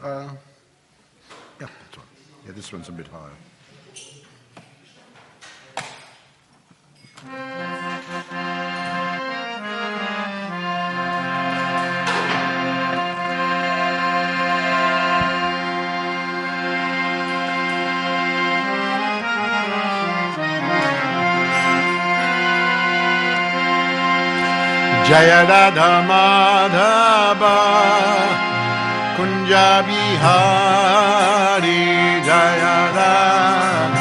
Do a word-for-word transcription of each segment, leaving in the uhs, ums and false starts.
Uh, yeah, that's one. Yeah, this one's a bit higher. Jaya Radha Madhava Kunja Bihari Jaya Radha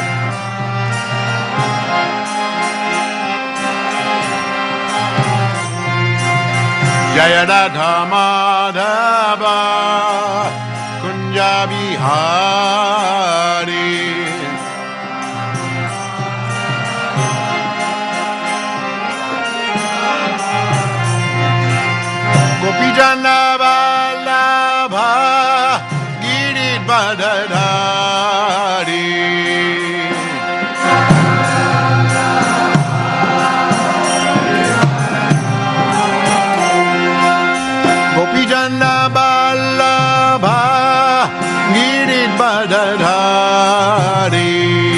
Jaya Radha Madhava Kunja Bihari Gopijana Vallabha Giridvaradhari Gopijana Vallabha Giridvaradhari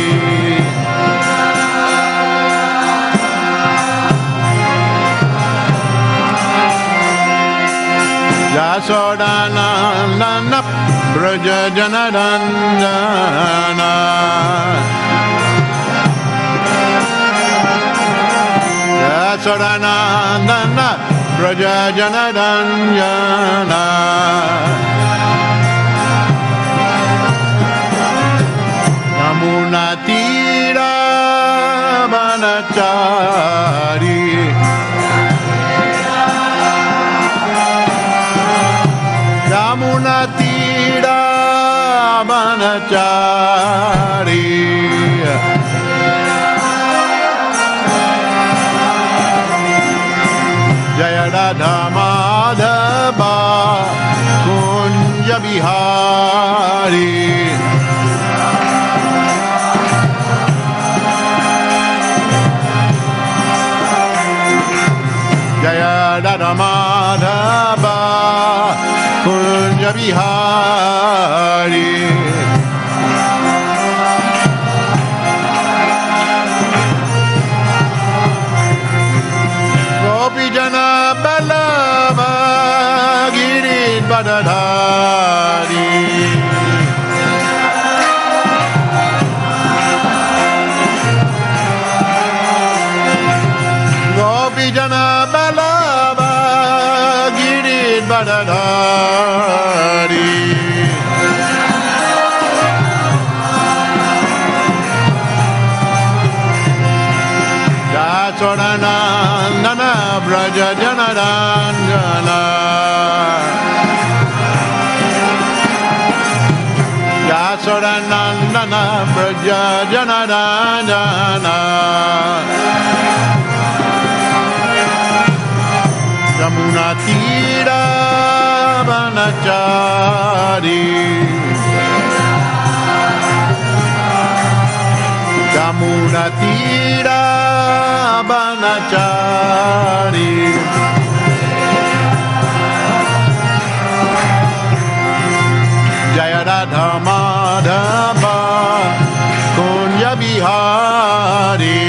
Yasodanandana Braja Janaranjana Yasodanandana Braja Janaranjana Yamuna Tira Vanachari Yamuna Tira Vanachari Jaya Radha Madhava Kunja Bihari Jaya Radha Madhava Kunja Bihari Gopijana Vallabha Giridvaradhari Gopijana Vallabha Giridvaradhari Yasodanandana Braja Janaranjana Yasodanandana Braja Janaranjana Yamuna Tira Vanachari Yamuna Tira Vanachari Jaya Radha Madhava Kunja Bihari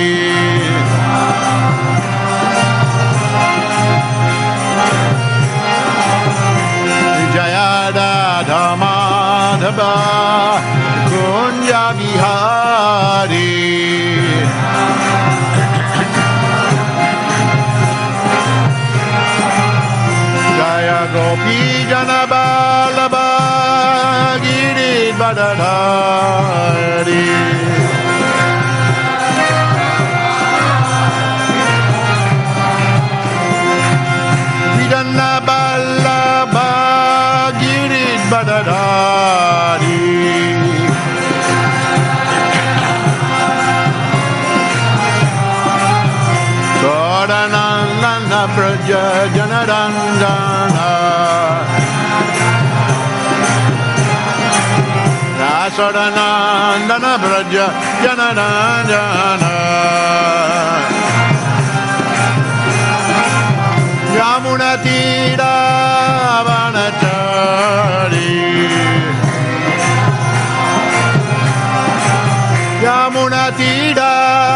Jaya Radha Madhava Kunja Bihari Jaya Gopijana Vallabha Giridvaradhari Vijana Vallabha Giridvaradhari Sodanandana Braja Janaranjana Yasodanandana Braja Janaranjana Yamuna Tira Vanachari Natida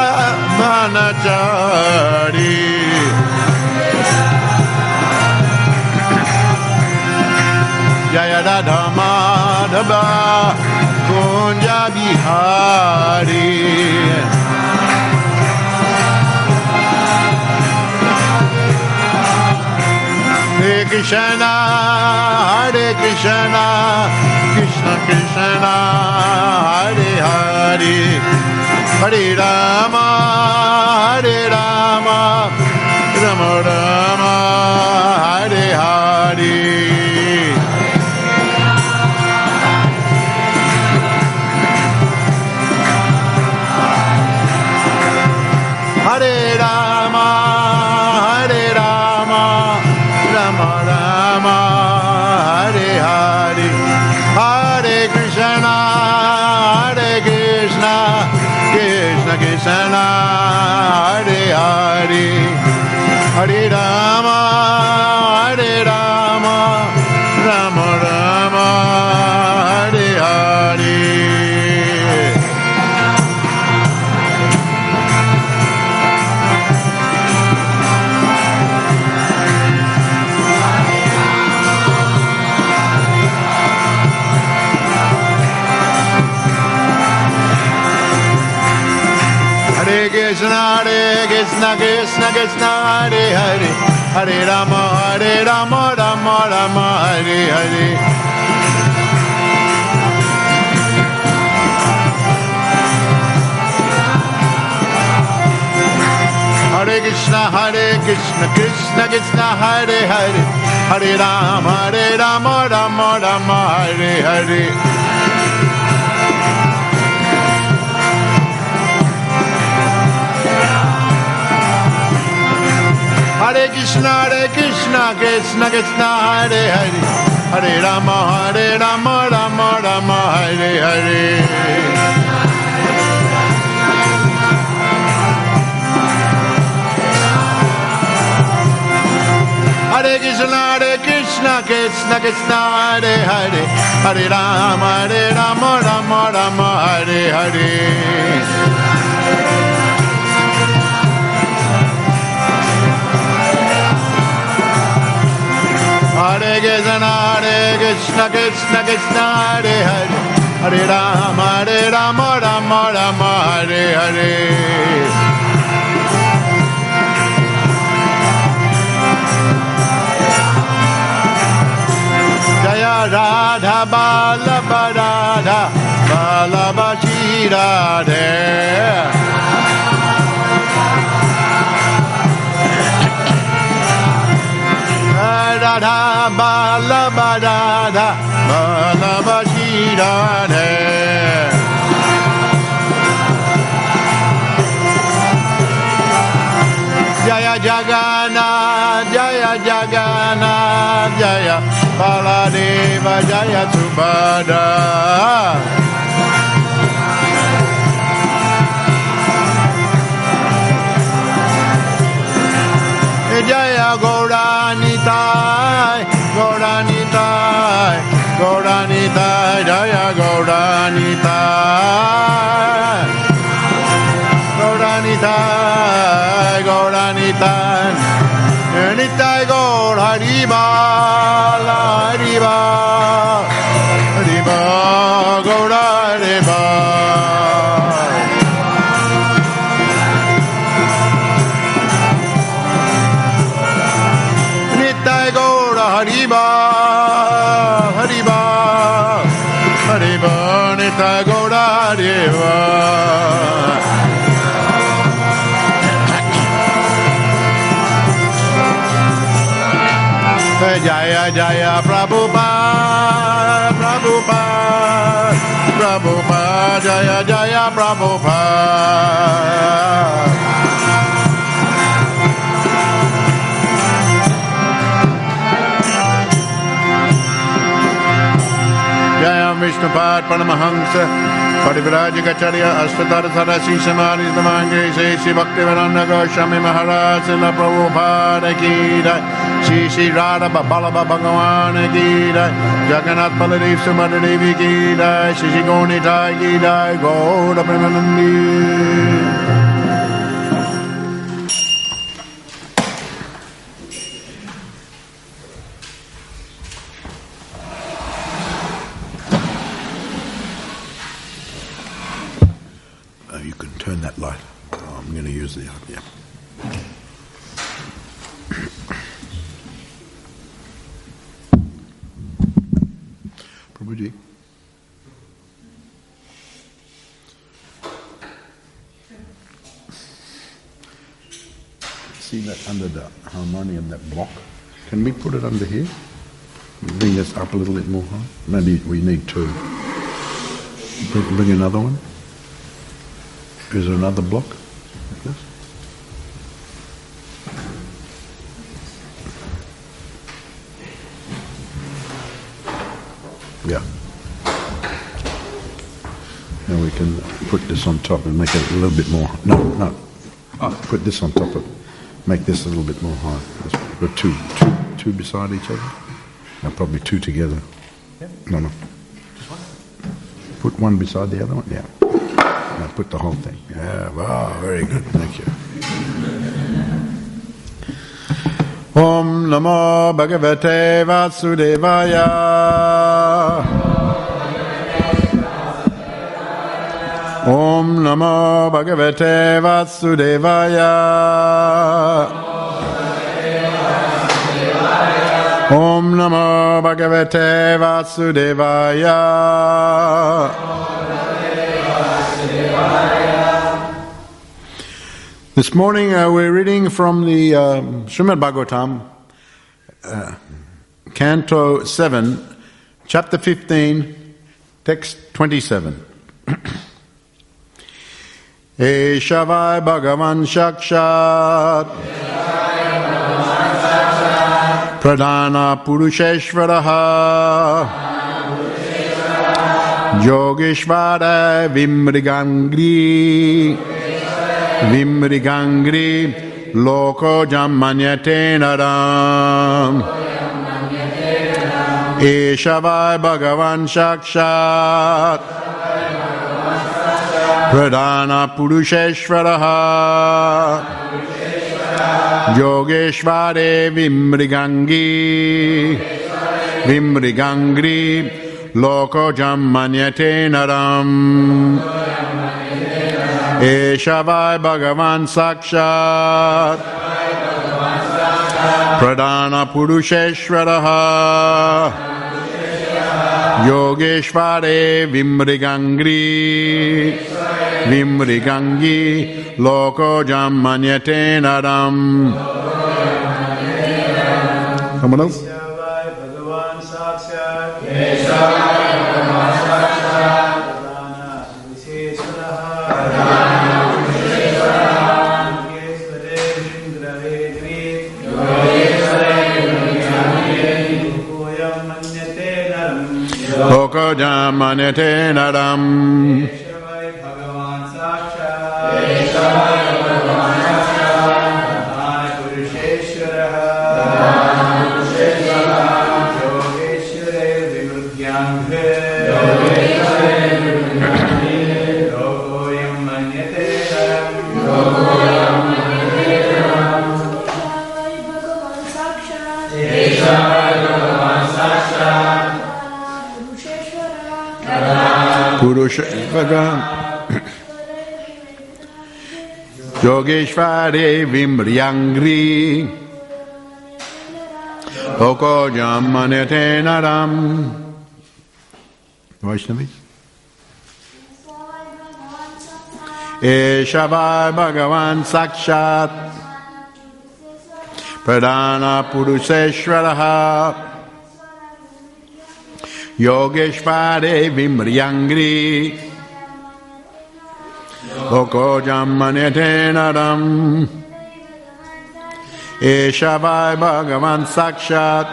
Manachari Jaya Radha Madhava Kunja Bihari Hare Krishna, Hare Krishna, Krishna Krishna, Hare Hare, Hare Rama, Hare Rama, Rama Rama, Hare Hare. Hare Rama, Hare Rama, Rama Rama, Hare Hare, Hare Krishna, Hare Krishna, Krishna Krishna, Hare Hare, Hare Rama, Hare Rama, Rama Rama, Hare Hare. Hare Krishna, Hare Krishna, Krishna Krishna, Hare Hare, Hare Rama, Hare Rama, Rama Rama, Hare Hare. Hare Krishna, Hare Krishna, Krishna Krishna, Hare Hare, Hare Rama, Hare Rama, Rama Rama, Hare Hare. Hare Krishna, Hare Krishna, Krishna Krishna, Hare Hare, Hare Rama, Hare Rama, Rama Rama, Hare Hare. Hare Krishna, Hare Krishna, Krishna Krishna, Hare Hare, Hare Rama, Hare Rama, Rama Rama, Hare Hare. Hare Krishna, Hare Krishna, Krishna Krishna, Hare Hare, Hare Rama, Hare Rama, Rama Rama, Hare Hare. Jaya Radha Vallabha Radha Vallabha Shri Radhe. Radha Vallabha Radha Vallabha Shri Radhe. Jaya Jagannath, Jaya Jagannath, Jaya Baladeva, Jaya Subhadra. Jaya Gauranitai, Gauranitai, Gauranitai, Jaya Gauranitai, Gauranitai, Gauranitai, Nitai Gaur Hariba, Hariba, Hariba, Gaur Hariba. Hariba, Hariba, Hariba, Nita Gaura Deva. Jaya Jaya Prabhupada, Prabhupada, Prabhupada, Jaya Jaya Prabhupada. Jaya Vishnupad Paramahamsa, Parivrajikacharya Ashtatar Sarasi Samani Dhamange Sri Bhaktivedanta Goswami Maharaj Srila Prabhupada Ki Jai Shri Shri Radha Ballabha Bhagavan Ki Jai Jagannath Baladev Subhadra Devi Ki Jai Shri Shri Gaunitai Ki Jai Gaura Premanandi. You can turn that light. Oh, I'm going to use the other. Yeah. Prabhuji. See that under the harmonium, that block? Can we put it under here? Bring this up a little bit more high? Maybe we need two. Bring, bring another one. Is there another block like this? Yeah. And we can put this on top and make it a little bit more. No, no. Oh, put this on top of it. Make this a little bit more high. Put two, two, two beside each other. No, probably two together. Yeah. No, no. Just one. Put one beside the other one. Yeah. I put the whole thing. Yeah, wow, very good. Thank you. Om Namo Bhagavate Vasudevaya. Om Namo Bhagavate Vasudevaya. Om Namo Bhagavate Vasudevaya. This morning uh, we're reading from the uh, Srimad Bhagavatam, uh, Canto seven, Chapter fifteen, Text twenty-seven. Eshavai Bhagavan Shakshat Pradhana Purusheshvaraha Yogeshvara Vimrigangri Vimrigangri Loko Jammanyate Naram Eshavai Bhagavan Shakshat Pradhana Purusheshvaraha Yogeshvare Vimrigangi Vimrigangri Loko Jammanyate Naram Eshavai Bhagavan Sakshat Pradhana Purusheshvaraha Yogeshvare Vimrigangri Vimrigangi Loko Jammanyate Naram. Someone else? Loko Jammanyate Naram. Purusheshvara Yogeshvare Vimryangri Loko Jammanyate Naram. Vaishnavi Eshavai Bhagavan Sakshat Pradhana Purusheshvaraha Yogeshvare Vimryangri Loko Jammanyate Naram Eshavai Bhagavan Sakshat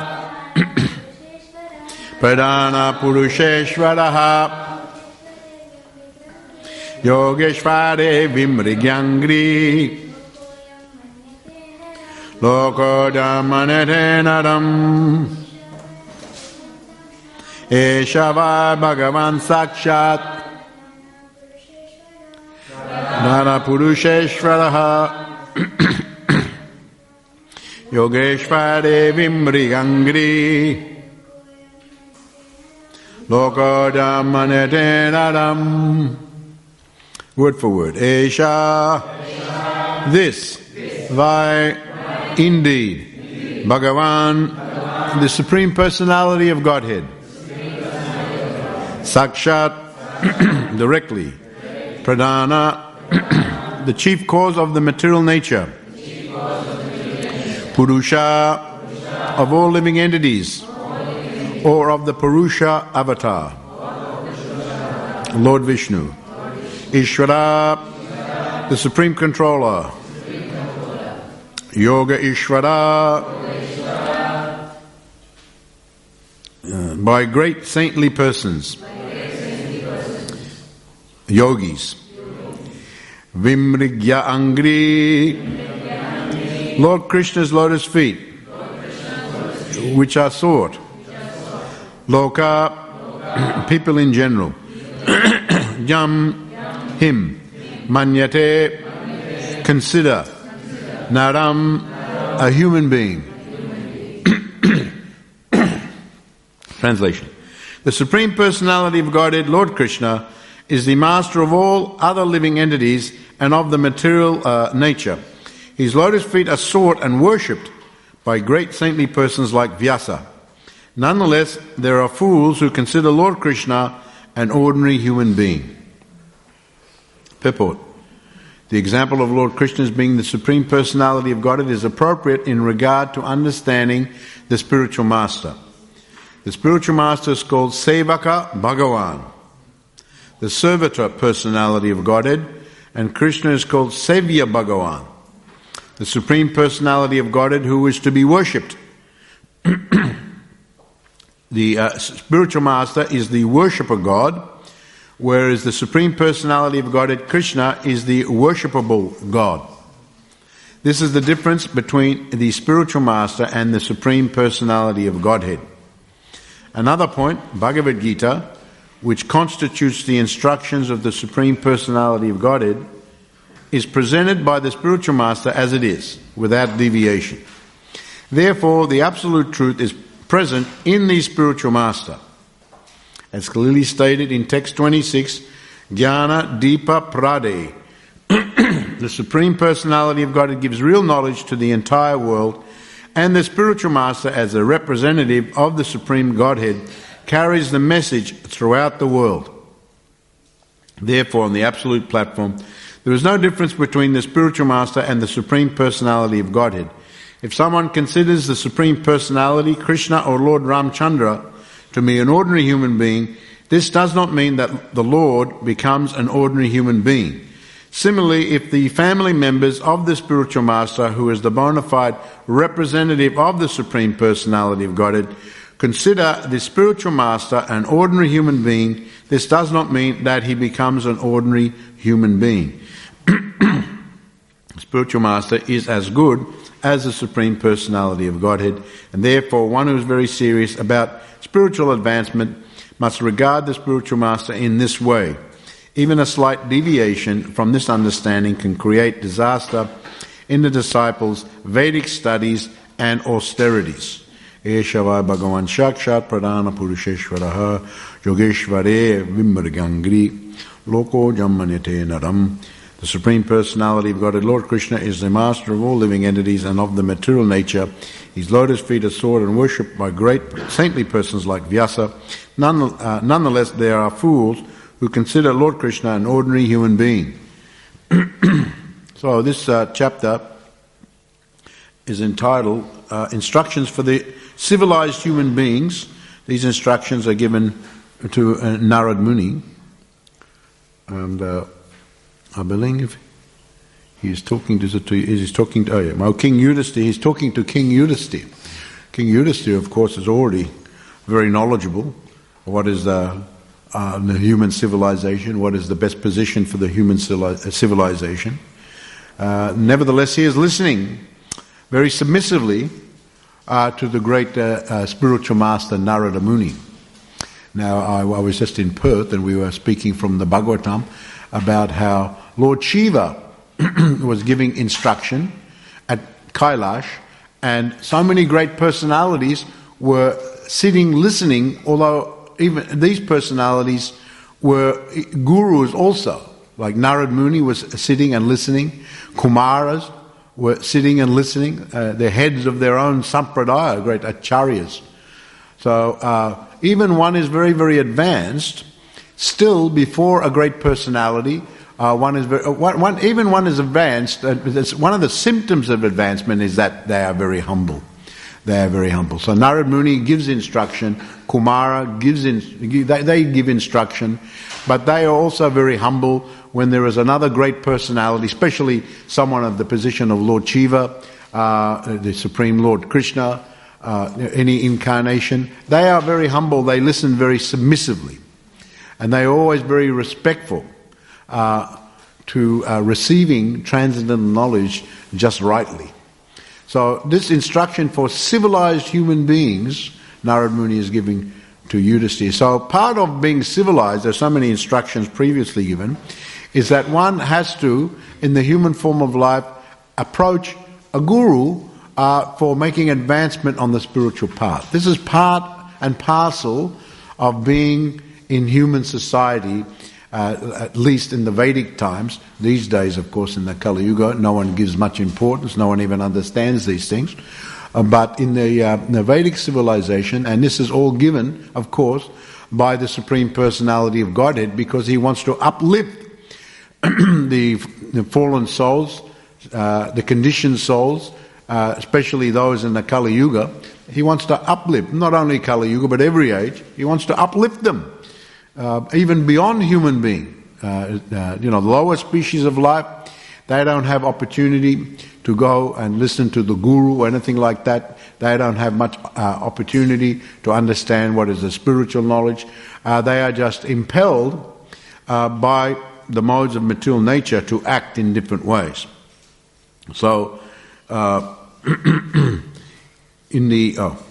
Pradhana Purusheshvaraha Yogeshvare Vimrigyangri Lokodhamanete Naram Eshava Bhagavan Sakshat Nara Purusheshvaraha Yogeshvare Vimrigyangri Lokodhamanete Naram. Word for word. Esha, Esha. This, this. Thy, Thy indeed, indeed. Bhagavan, Bhagavan, the Supreme Personality of Godhead. Sakshat, directly. Pradhana, the chief cause of the material nature. Purusha, of all living entities. Or of the Purusha avatar. Lord Vishnu. Ishvara, the Supreme Controller. Yoga Ishvara, uh, by great saintly persons. Yogis. Vimrigya Angri, Lord Krishna's lotus feet, which are sought. Loka, people in general. Yam, him. Manyate, consider. Naram, a human being. Translation. The Supreme Personality of Godhead, Lord Krishna, is the master of all other living entities and of the material uh, nature. His lotus feet are sought and worshipped by great saintly persons like Vyasa. Nonetheless, there are fools who consider Lord Krishna an ordinary human being. Purport. The example of Lord Krishna as being the Supreme Personality of Godhead is appropriate in regard to understanding the spiritual master. The spiritual master is called Sevaka Bhagavan, the servitor personality of Godhead, and Krishna is called Sevya Bhagavan, the Supreme Personality of Godhead who is to be worshipped. The uh, spiritual master is the worshipper God, whereas the Supreme Personality of Godhead, Krishna, is the worshipable God. This is the difference between the spiritual master and the Supreme Personality of Godhead. Another point, Bhagavad Gita, which constitutes the instructions of the Supreme Personality of Godhead, is presented by the spiritual master as it is, without deviation. Therefore, the absolute truth is present in the spiritual master. As clearly stated in text twenty-six, Jnana Deepa Prade, the Supreme Personality of God gives real knowledge to the entire world, and the spiritual master, as a representative of the Supreme Godhead, carries the message throughout the world. Therefore, on the absolute platform, there is no difference between the spiritual master and the Supreme Personality of Godhead. If someone considers the Supreme Personality, Krishna or Lord Ramchandra, to be an ordinary human being, this does not mean that the Lord becomes an ordinary human being. Similarly, if the family members of the spiritual master, who is the bona fide representative of the Supreme Personality of Godhead, consider the spiritual master an ordinary human being, this does not mean that he becomes an ordinary human being. The spiritual master is as good as the Supreme Personality of Godhead, and therefore one who is very serious about spiritual advancement must regard the spiritual master in this way. Even a slight deviation from this understanding can create disaster in the disciples' Vedic studies and austerities. Eshava Bhagavan Shakshat Pradhana Purusheshvaraha Yogeshvare Vimrigangri Loko Jammanete Naram. The Supreme Personality of Godhead, Lord Krishna, is the master of all living entities and of the material nature. His lotus feet are sought and worshipped by great saintly persons like Vyasa. None, uh, nonetheless, there are fools who consider Lord Krishna an ordinary human being. So this uh, chapter is entitled uh, Instructions for the Civilized Human Beings. These instructions are given to uh, Narad Muni. And uh, I believe he's talking to, to he's talking to, oh yeah, well, King Yudhisthira, he's talking to King Yudhisthira. King Yudhisthira, of course, is already very knowledgeable of what is the uh, the human civilization, what is the best position for the human civilization. Uh, nevertheless, he is listening very submissively uh, to the great uh, uh, spiritual master Narada Muni. Now, I, I was just in Perth and we were speaking from the Bhagavatam about how Lord Shiva was giving instruction at Kailash, and so many great personalities were sitting listening, although even these personalities were gurus also. Like Narad Muni was sitting and listening, Kumaras were sitting and listening, uh, the heads of their own sampradaya, great acharyas. So uh, even one is very, very advanced, still before a great personality, uh, one is very, uh, one, one, even one is advanced, uh, one of the symptoms of advancement is that they are very humble. They are very humble. So Narad Muni gives instruction, Kumara gives in, they, they give instruction, but they are also very humble when there is another great personality, especially someone of the position of Lord Shiva, uh, the Supreme Lord Krishna, uh, any incarnation. They are very humble, they listen very submissively, and they are always very respectful uh, to uh, receiving transcendental knowledge just rightly. So this instruction for civilized human beings, Narad Muni is giving to Yudhisthira. So part of being civilized, there's so many instructions previously given, is that one has to, in the human form of life, approach a guru uh, for making advancement on the spiritual path. This is part and parcel of being in human society, uh, at least in the Vedic times. These days, of course, in the Kali Yuga, no one gives much importance, no one even understands these things. Uh, but in the, uh, the Vedic civilization, and this is all given, of course, by the Supreme Personality of Godhead, because he wants to uplift the, the fallen souls, uh, the conditioned souls, uh, especially those in the Kali Yuga. He wants to uplift, not only Kali Yuga, but every age. He wants to uplift them, uh, even beyond human being. Uh, uh, you know, the lower species of life, they don't have opportunity to go and listen to the guru or anything like that. They don't have much uh, opportunity to understand what is the spiritual knowledge. Uh, they are just impelled uh, by the modes of material nature to act in different ways. So, uh, in the oh,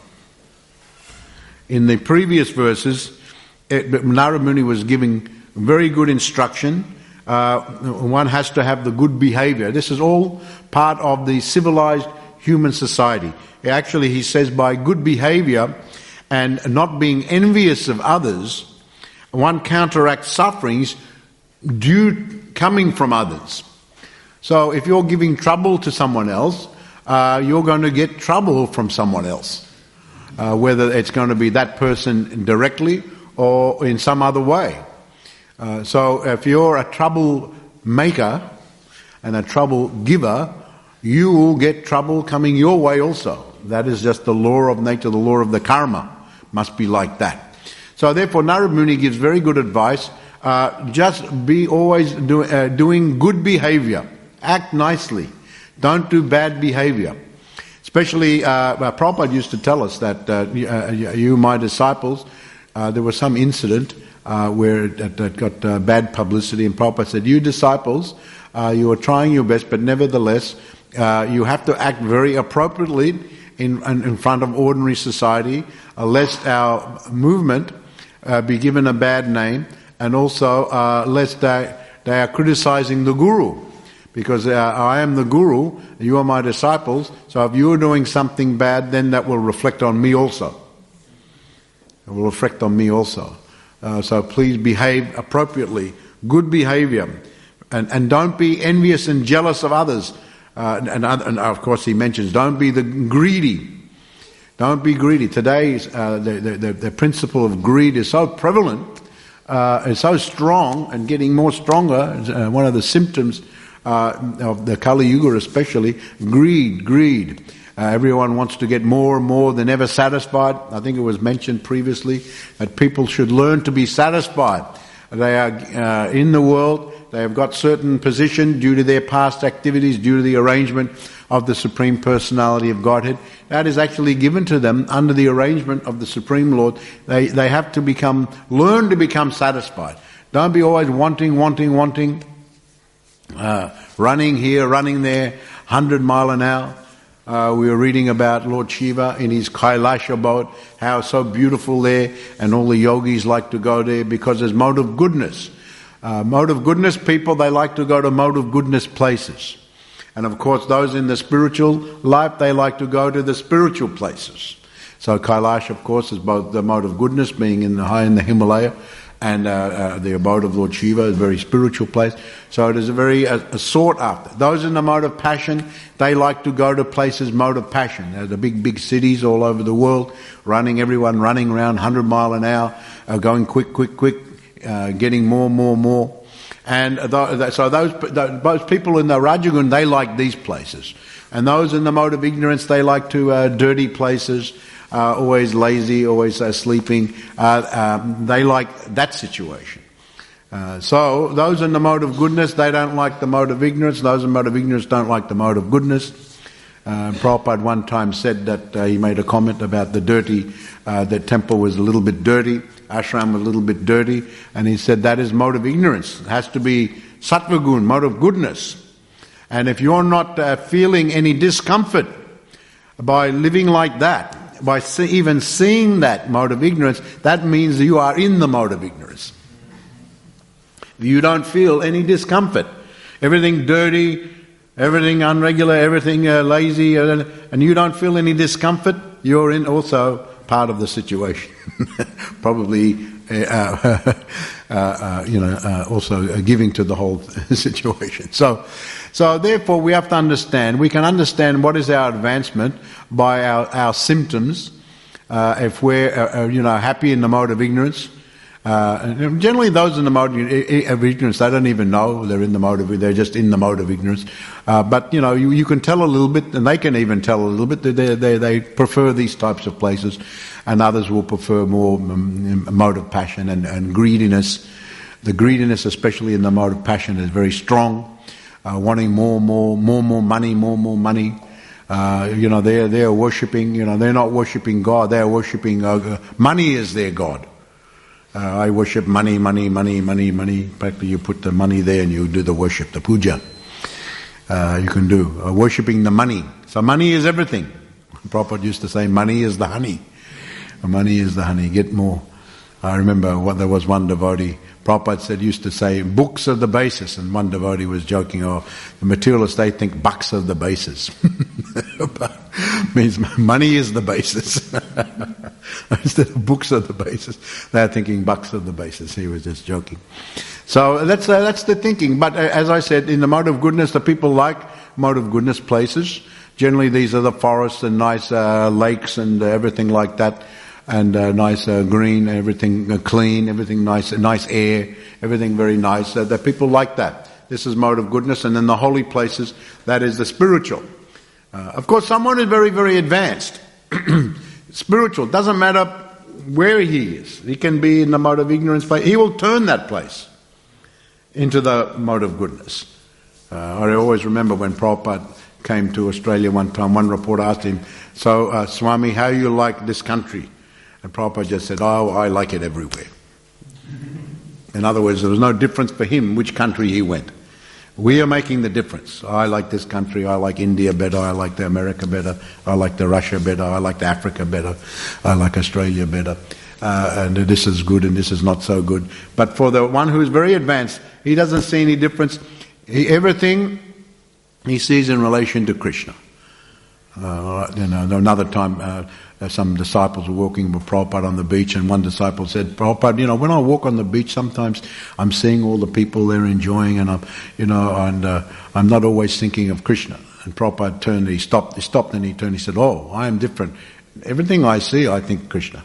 in the previous verses, it, Narad Muni was giving very good instruction. Uh, one has to have the good behavior. This is all part of the civilized human society. Actually, he says by good behavior and not being envious of others, one counteracts sufferings due coming from others. So if you're giving trouble to someone else, uh, you're going to get trouble from someone else, uh, whether it's going to be that person directly or in some other way. Uh, so if you're a trouble maker and a trouble giver, you will get trouble coming your way also. That is just the law of nature, the law of the karma must be like that. So therefore Narad Muni gives very good advice. Uh, just be always do, uh, doing good behavior. Act nicely. Don't do bad behavior. Especially, uh, Prabhupada used to tell us that uh, you, my disciples, uh, there was some incident uh, where it, it got uh, bad publicity, and Prabhupada said, you disciples, uh, you are trying your best, but nevertheless, uh, you have to act very appropriately in, in, in front of ordinary society, uh, lest our movement uh, be given a bad name, and also uh, lest they, they are criticizing the Guru. Because uh, I am the Guru, you are my disciples, so if you are doing something bad, then that will reflect on me also. It will reflect on me also. Uh, so please behave appropriately, good behavior, and, and don't be envious and jealous of others. Uh, and, and of course he mentions, don't be the greedy. Don't be greedy. Today, uh, the, the, the principle of greed is so prevalent, uh, is so strong, and getting more stronger. Uh, one of the symptoms uh, of the Kali Yuga especially, greed, greed. Uh, everyone wants to get more and more, they're never satisfied. I think it was mentioned previously that people should learn to be satisfied. They are uh, in the world. They have got certain position due to their past activities, due to the arrangement of the Supreme Personality of Godhead. That is actually given to them under the arrangement of the Supreme Lord. They they have to become, learn to become satisfied. Don't be always wanting, wanting, wanting, uh, running here, running there, one hundred mile an hour. Uh, we were reading about Lord Shiva in his Kailash abode, how so beautiful there, and all the yogis like to go there because there's mode of goodness. Uh, mode of goodness people, they like to go to mode of goodness places. And of course those in the spiritual life, they like to go to the spiritual places. So Kailash, of course, is both the mode of goodness, being in the high in the Himalaya, and uh, uh, the abode of Lord Shiva is a very spiritual place. So it is a very uh, a sought after. Those in the mode of passion, they like to go to places mode of passion. They're the big, big cities all over the world, running, everyone running around one hundred mile an hour, uh, going quick, quick, quick, uh, getting more, more, more. And th- so those, those people in the Rajagun, they like these places. And those in the mode of ignorance, they like to uh, dirty places, Uh, always lazy, always uh, sleeping. Uh, um, they like that situation. Uh, so those in the mode of goodness, they don't like the mode of ignorance. Those in the mode of ignorance don't like the mode of goodness. Uh, Prabhupada one time said that uh, he made a comment about the dirty, uh, the temple was a little bit dirty, ashram was a little bit dirty, and he said that is mode of ignorance. It has to be sattva-gun, mode of goodness. And if you're not uh, feeling any discomfort by living like that, by see, even seeing that mode of ignorance, that means you are in the mode of ignorance. You don't feel any discomfort. Everything dirty, everything unregular, everything uh, lazy, uh, and you don't feel any discomfort, you're in also part of the situation. Probably, uh, uh, uh, you know, uh, also uh, giving to the whole situation. So, So therefore we have to understand, we can understand what is our advancement by our, our symptoms. Uh, if we're, uh, you know, happy in the mode of ignorance, uh, generally those in the mode of ignorance, they don't even know they're in the mode of, they're just in the mode of ignorance. Uh, but, you know, you, you can tell a little bit, and they can even tell a little bit, that they, they, they prefer these types of places, and others will prefer more um, mode of passion and, and greediness. The greediness, especially in the mode of passion, is very strong. Uh, wanting more, more, more, more money, more, more money. Uh, you know, they're they're worshipping. You know, they're not worshipping God. They're worshipping uh, money is their God. Uh, I worship money, money, money, money, money. Practically, you put the money there and you do the worship, the puja. Uh, you can do uh, worshipping the money. So money is everything. Prabhupada used to say, money is the honey. Money is the honey. Get more. I remember what there was one devotee. Prabhupada said, used to say, books are the basis, and one devotee was joking, oh, the materialists, they think bucks are the basis. Means money is the basis. Instead of books are the basis, they're thinking bucks are the basis. He was just joking. So that's uh, that's the thinking. But uh, as I said, in the mode of goodness, the people like mode of goodness places. Generally these are the forests and nice uh, lakes and uh, everything like that. And uh, nice uh, green, everything uh, clean, everything nice, nice air, everything very nice. Uh, that people like that. This is mode of goodness. And then the holy places, that is the spiritual. Uh, of course, someone is very, very advanced. Spiritual, doesn't matter where he is. He can be in the mode of ignorance place. He will turn that place into the mode of goodness. Uh, I always remember when Prabhupada came to Australia one time, one reporter asked him, so uh, Swami, how you like this country? And Prabhupada just said, oh, I like it everywhere. In other words, there was no difference for him which country he went. We are making the difference. I like this country, I like India better, I like the America better, I like the Russia better, I like the Africa better, I like Australia better. Uh, and this is good and this is not so good. But for the one who is very advanced, he doesn't see any difference. He, everything he sees in relation to Krishna. Uh, you know, another time uh, some disciples were walking with Prabhupada on the beach, and one disciple said, Prabhupada, you know, when I walk on the beach, sometimes I'm seeing all the people there enjoying, and I'm, you know, and uh, I'm not always thinking of Krishna. And Prabhupada turned, he stopped, he stopped, and he turned, he said, oh, I am different. Everything I see, I think Krishna.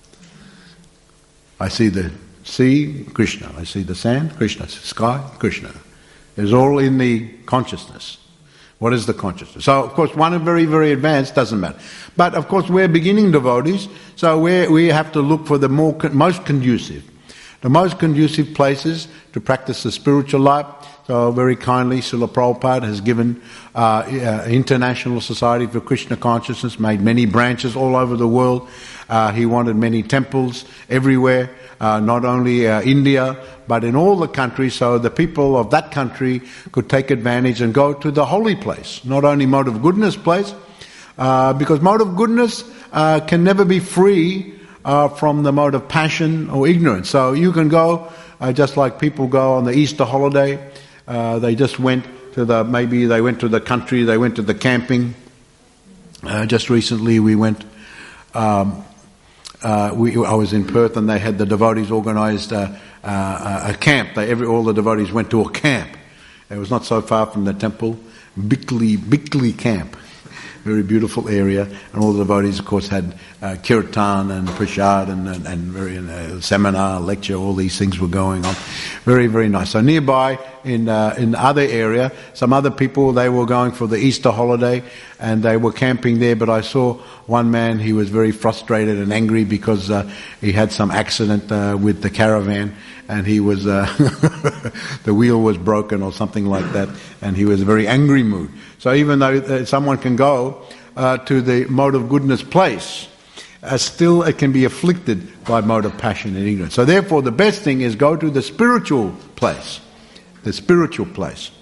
I see the sea, Krishna. I see the sand, Krishna. Sky, Krishna. It's all in the consciousness. What is the consciousness? So, of course, one very, very advanced doesn't matter. But, of course, we're beginning devotees, so we we have to look for the more most conducive. the most conducive places to practice the spiritual life. So very kindly, Srila Prabhupada has given uh, uh, International Society for Krishna Consciousness, made many branches all over the world. Uh, he wanted many temples everywhere, uh, not only uh, India, but in all the countries, so the people of that country could take advantage and go to the holy place, not only mode of goodness place, uh, because mode of goodness uh, can never be free uh, from the mode of passion or ignorance. So you can go, uh, just like people go on the Easter holiday. Uh, they just went to the, maybe they went to the country, they went to the camping. Uh, just recently we went, um, uh, we, I was in Perth and they had the devotees organised uh, uh, a camp. They, every, all the devotees went to a camp. It was not so far from the temple, Bickley, Bickley Camp. Very beautiful area, and all the devotees, of course, had uh, kirtan and prasad and, and, and very uh, seminar, lecture. All these things were going on. Very, very nice. So nearby, in uh, in the other area, some other people, they were going for the Easter holiday, and they were camping there. But I saw one man; he was very frustrated and angry because uh, he had some accident uh, with the caravan, and he was uh, the wheel was broken or something like that, and he was in a very angry mood. So even though uh, someone can go uh, to the mode of goodness place, uh, still it can be afflicted by mode of passion and ignorance. So therefore the best thing is go to the spiritual place. The spiritual place.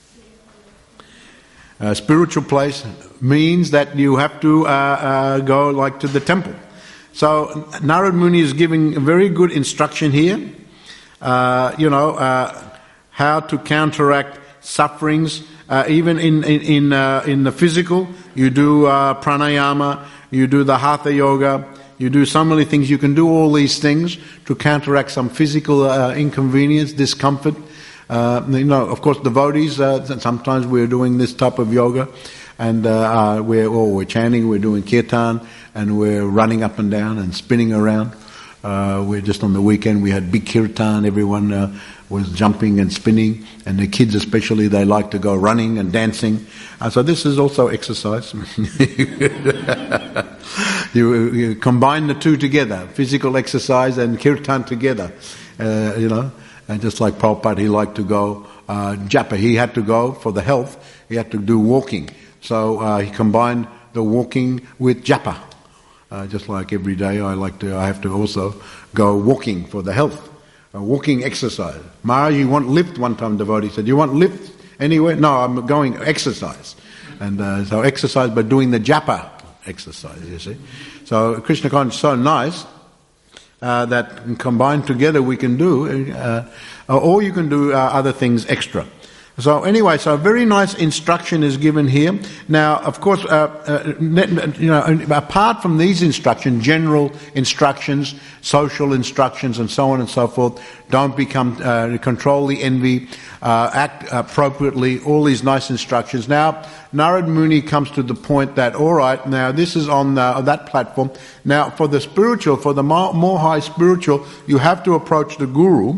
Uh, spiritual place means that you have to uh, uh, go like to the temple. So Narad Muni is giving a very good instruction here. Uh, you know, uh, how to counteract sufferings. Uh, even in in in, uh, in the physical, you do uh, pranayama, you do the hatha yoga, you do so many things. You can do all these things to counteract some physical uh, inconvenience, discomfort. Uh, you know, of course, devotees. Uh, sometimes we're doing this type of yoga, and uh, uh, we're oh, we're chanting, we're doing kirtan, and we're running up and down and spinning around. Uh, we're just on the weekend. We had big kirtan. Everyone uh, was jumping and spinning, and the kids especially, they like to go running and dancing. Uh, so this is also exercise. you, you combine the two together, physical exercise and kirtan together. Uh, you know, and just like Prabhupada, he liked to go uh, japa. He had to go for the health. He had to do walking. So uh, he combined the walking with japa. Uh, just like every day, I like to. I have to also go walking for the health, uh, walking exercise. Maharaj, you want lift? One time, devotee said, "You want lift anywhere?" No, I'm going exercise, and uh, so exercise by doing the japa exercise. You see, so Krishna consciousness is so nice uh, that combined together we can do, uh, or you can do uh, other things extra. So anyway, so a very nice instruction is given here. Now, of course, uh, uh, you know, apart from these instructions, general instructions, social instructions, and so on and so forth, don't become, uh, control the envy, uh, act appropriately, all these nice instructions. Now, Narad Muni comes to the point that, all right, now this is on uh, that platform. Now, for the spiritual, for the more, more high spiritual, you have to approach the Guru.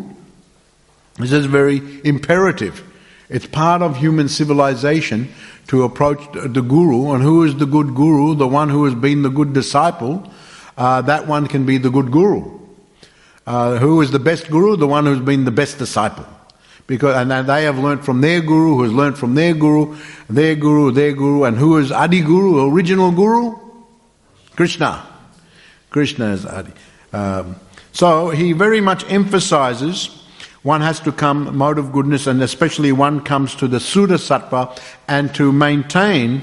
This is very imperative. It's part of human civilization to approach the Guru, and who is the good Guru? The one who has been the good disciple. Uh, that one can be the good Guru. Uh, who is the best Guru? The one who's been the best disciple. Because and they have learnt from their Guru, who has learnt from their Guru, their Guru, their Guru, and who is Adi Guru, original Guru? Krishna. Krishna is Adi. Um, so he very much emphasizes one has to come mode of goodness, and especially one comes to the Suddha Sattva, and to maintain,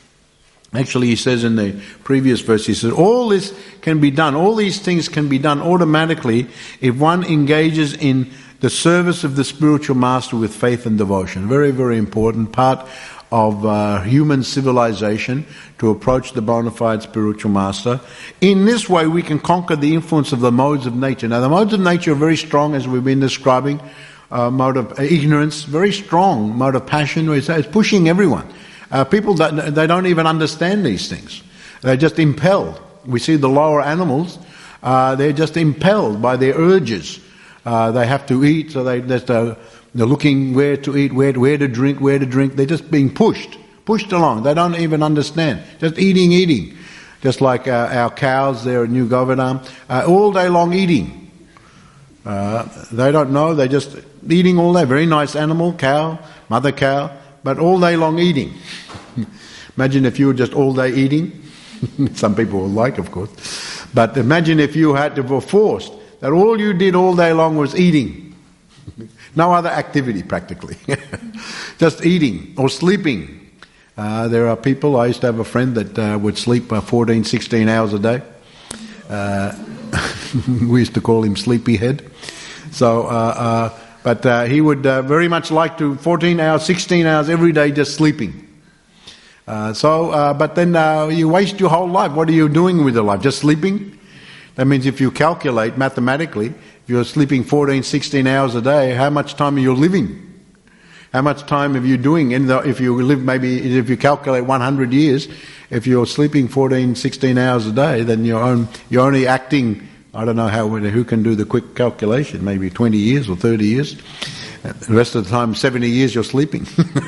actually he says in the previous verse, he says, all this can be done, all these things can be done automatically if one engages in the service of the spiritual master with faith and devotion. Very, very important part of uh, human civilization to approach the bona fide spiritual master. In this way we can conquer the influence of the modes of nature. Now the modes of nature are very strong, as we've been describing. Uh, mode of uh, ignorance, very strong. Mode of passion, it's, it's pushing everyone. Uh, people, that, they don't even understand these things. They're just impelled. We see the lower animals, uh, they're just impelled by their urges. Uh, they have to eat, so they just uh, they're looking where to eat, where where to drink, where to drink. They're just being pushed, pushed along. They don't even understand. Just eating, eating. Just like uh, our cows there at New Govardhan, uh, all day long eating. Uh, they don't know, they're just eating all day. Very nice animal, cow, mother cow, but all day long eating. Imagine if you were just all day eating. Some people will like, of course. But imagine if you had to be forced that all you did all day long was eating. No other activity practically. Just eating or sleeping. Uh, there are people, I used to have a friend that uh, would sleep uh, fourteen, sixteen hours a day. Uh, we used to call him Sleepyhead. So, uh, uh, but uh, he would uh, very much like to fourteen hours, sixteen hours every day just sleeping. Uh, so, uh, but then uh, you waste your whole life. What are you doing with your life? Just sleeping? That means if you calculate mathematically, if you're sleeping fourteen, sixteen hours a day, how much time are you living? How much time are you doing? And if you live maybe, if you calculate one hundred years, if you're sleeping fourteen, sixteen hours a day, then you're, on, you're only acting, I don't know how who can do the quick calculation, maybe twenty years or thirty years. The rest of the time, seventy years you're sleeping.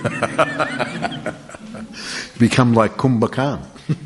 Become like Kumbhakarna.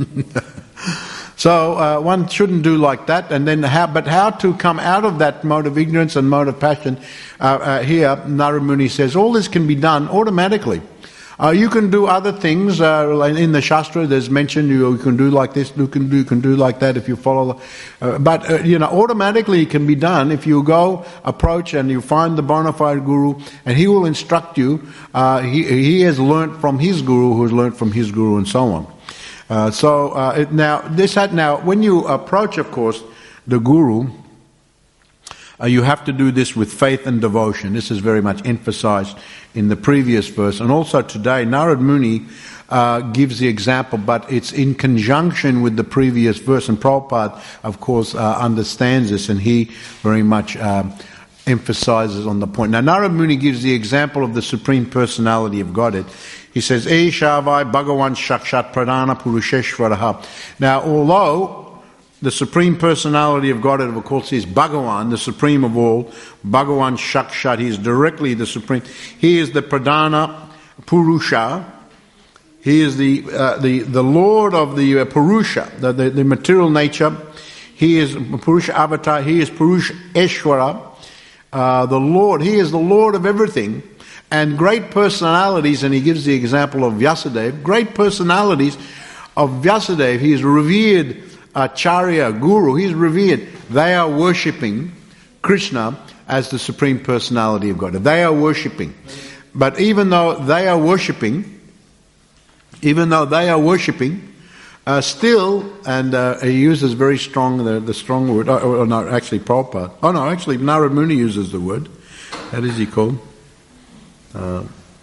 So uh, one shouldn't do like that. And then how? But how to come out of that mode of ignorance and mode of passion? Uh, uh, here, Narad Muni says all this can be done automatically. Uh, you can do other things. Uh, in the Shastra, there's mentioned you, you can do like this, you can do, you can do like that if you follow. The, uh, but uh, you know, automatically it can be done if you go approach and you find the bona fide guru, and he will instruct you. Uh, he he has learnt from his guru, who has learnt from his guru, and so on. Uh, so uh, it, now this had now when you approach, of course, the guru. Uh, you have to do this with faith and devotion. This is very much emphasized in the previous verse. And also today, Narad Muni uh, gives the example, but it's in conjunction with the previous verse. And Prabhupada, of course, uh, understands this, and he very much uh, emphasizes on the point. Now, Narad Muni gives the example of the Supreme Personality of Godhead. He says, Eshavai Bhagavan Shakshat Pradana Purusheshvaraha. Now, although the Supreme Personality of Godhead, of course, is Bhagavan, the Supreme of all. Bhagavan Shakshat, he is directly the Supreme. He is the Pradana Purusha. He is the uh, the the Lord of the uh, Purusha, the, the the material nature. He is Purusha Avatar. He is Purusha Eshwara, uh, the Lord. He is the Lord of everything. And great personalities, and he gives the example of Vyasadeva. Great personalities of Vyasadeva. He is revered. Acharya, Guru, he's revered. They are worshipping Krishna as the Supreme Personality of God. They are worshipping. But even though they are worshipping, even though they are worshipping, uh, still, and uh, he uses very strong, the, the strong word, oh, oh no, actually Prabhupada. Oh no, actually Narad Muni uses the word. How is he called? Uh,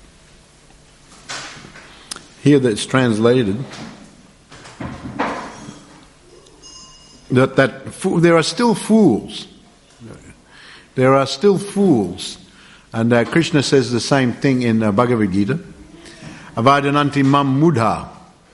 here that's translated. That, that there are still fools. There are still fools. And uh, Krishna says the same thing in uh, Bhagavad Gita. Avadananti mam mudha.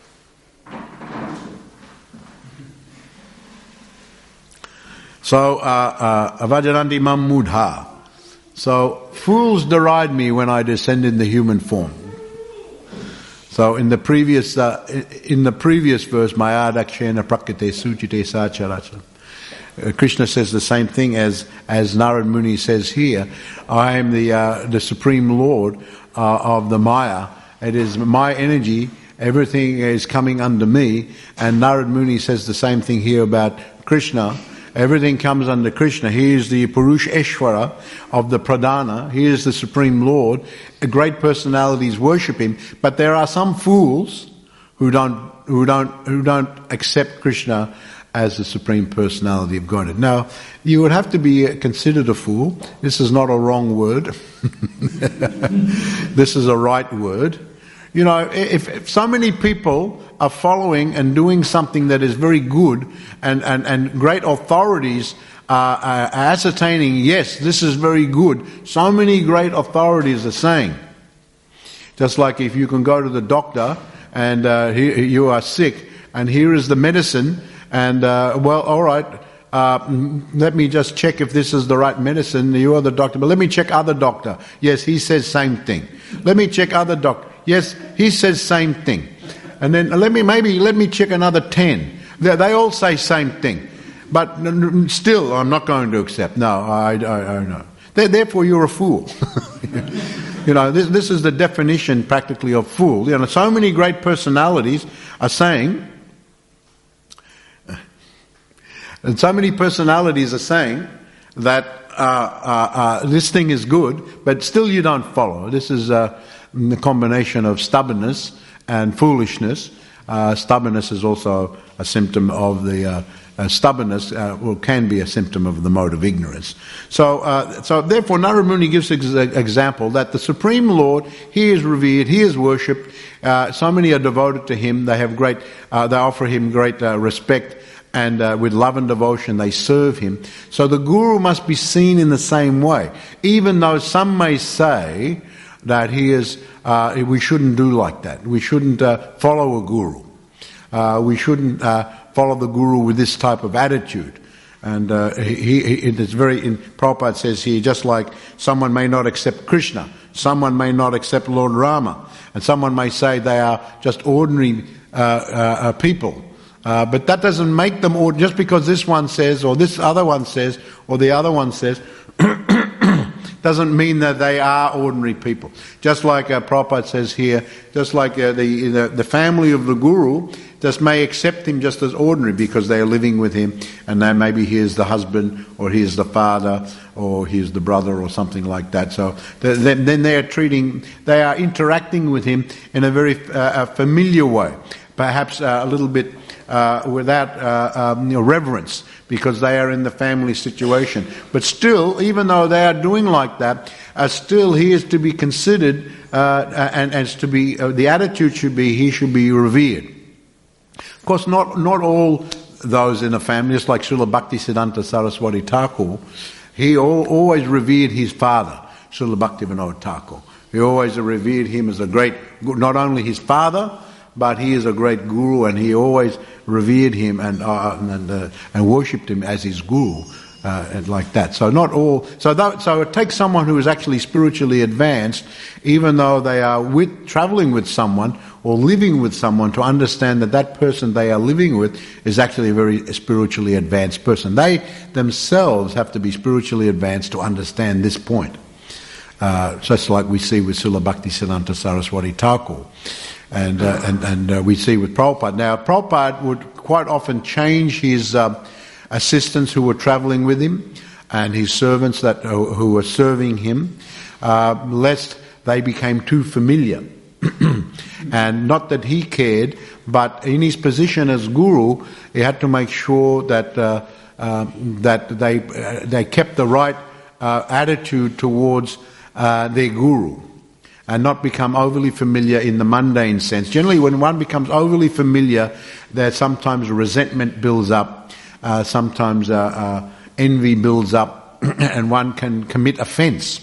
So, uh, uh, avadananti mam mudha. So, fools deride me when I descend in the human form. So in the previous uh, in the previous verse, Mayadakshena prakate sujite sacharacha, uh, Krishna says the same thing as as Narad Muni says here. I am the uh, the supreme Lord uh, of the Maya. It is my energy. Everything is coming under me. And Narad Muni says the same thing here about Krishna. Everything comes under Krishna. He is the Purusha Eshwara of the Pradana. He is the Supreme Lord. Great personalities worship him, but there are some fools who don't who don't who don't accept Krishna as the Supreme Personality of Godhead. Now, you would have to be considered a fool. This is not a wrong word. This is a right word. You know, if, if so many people are following and doing something that is very good, and, and, and great authorities are, are ascertaining, yes, this is very good. So many great authorities are saying. Just like if you can go to the doctor and uh, he, you are sick, and here is the medicine, and uh, well, all right, uh, let me just check if this is the right medicine. You are the doctor, but let me check other doctor. Yes, he says same thing. Let me check other doctor. Yes, he says same thing. And then let me maybe let me check another ten. They, they all say same thing. but still I'm not going to accept. No, I, I, I know. Therefore you're a fool. You know, this, this is the definition practically of fool. You know, so many great personalities are saying, and so many personalities are saying that uh, uh, uh, this thing is good, but still you don't follow. This is uh, the combination of stubbornness and foolishness. Uh, stubbornness is also a symptom of the uh, uh, stubbornness, uh, well, can be a symptom of the mode of ignorance. So, uh, so therefore, Narada Muni gives an ex- example that the Supreme Lord, He is revered, He is worshipped. Uh, so many are devoted to Him. They have great, uh, they offer Him great uh, respect, and uh, with love and devotion they serve Him. So the Guru must be seen in the same way, even though some may say that he is. Uh, we shouldn't do like that. We shouldn't uh, follow a guru. Uh, we shouldn't uh, follow the guru with this type of attitude. And uh, he, he, it is very. In, Prabhupada says here, just like someone may not accept Krishna, someone may not accept Lord Rama, and someone may say they are just ordinary uh, uh, people. Uh, but that doesn't make them, or just because this one says, or this other one says, or the other one says, doesn't mean that they are ordinary people. Just like uh, Prabhupada says here, just like uh, the, the the family of the Guru just may accept him just as ordinary because they are living with him, and then maybe he is the husband, or he is the father, or he is the brother, or something like that. So then, then they are treating, they are interacting with him in a very uh, a familiar way, perhaps uh, a little bit uh, without uh, um, you know, reverence, because they are in the family situation. But still, even though they are doing like that, uh, still he is to be considered, uh, and, and to be, uh, the attitude should be, he should be revered. Of course, not not all those in a family, just like Srila Bhaktisiddhanta Saraswati Thakur, he all, always revered his father, Srila Bhaktivinoda Thakur. He always revered him as a great, not only his father, but he is a great guru, and he always revered him and uh, and, uh, and worshipped him as his guru, uh, and like that. So not all. So that, so it takes someone who is actually spiritually advanced, even though they are with traveling with someone or living with someone, to understand that that person they are living with is actually a very spiritually advanced person. They themselves have to be spiritually advanced to understand this point. Uh, just like we see with Srila Bhaktisiddhanta Saraswati Thakur. And, uh, and, and uh, we see with Prabhupada. Now, Prabhupada would quite often change his uh, assistants who were travelling with him and his servants that uh, who were serving him, uh, lest they became too familiar. And not that he cared, but in his position as guru, he had to make sure that uh, uh, that they uh, they kept the right uh, attitude towards uh, their guru, and not become overly familiar in the mundane sense. Generally, when one becomes overly familiar, there sometimes resentment builds up, uh, sometimes uh, uh, envy builds up, and one can commit offence.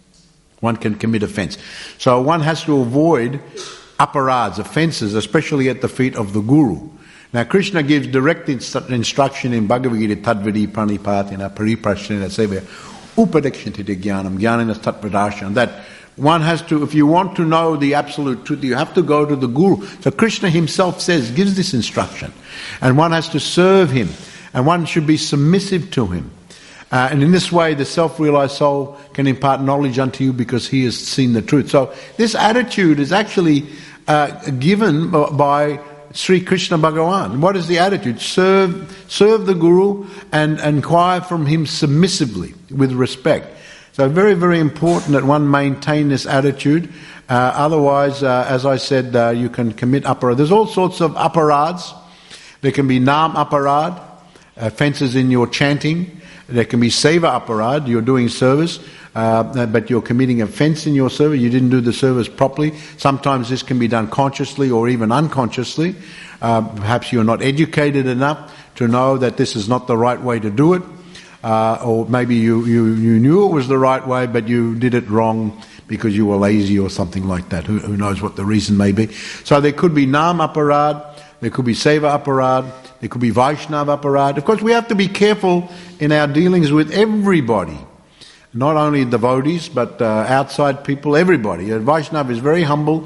One can commit offence. So one has to avoid aparads, offences, especially at the feet of the Guru. Now Krishna gives direct inst- instruction in Bhagavad Gita, Tadvidi Pranipatina Pariprasthena Seva Upadekshantiti Jnanam Jnaninas Tatpadashana, that one has to, if you want to know the absolute truth, you have to go to the Guru. So Krishna himself says, gives this instruction. And one has to serve him. And one should be submissive to him. Uh, and in this way, the self-realized soul can impart knowledge unto you because he has seen the truth. So this attitude is actually uh, given by Sri Krishna Bhagavan. What is the attitude? Serve, serve the Guru and inquire from him submissively, with respect. So very, very important that one maintain this attitude. Uh, otherwise, uh, as I said, uh, you can commit aparad. There's all sorts of aparads. There can be nam aparad, offences in your chanting. There can be seva aparad, you're doing service, uh, but you're committing offence in your service, you didn't do the service properly. Sometimes this can be done consciously or even unconsciously. Uh, perhaps you're not educated enough to know that this is not the right way to do it. Uh, or maybe you, you, you knew it was the right way, but you did it wrong because you were lazy or something like that. Who, who knows what the reason may be. So there could be nam aparad, there could be seva aparad, there could be Vaishnava aparad. Of course, we have to be careful in our dealings with everybody. Not only devotees, but uh, outside people, everybody. A Vaishnava is very humble.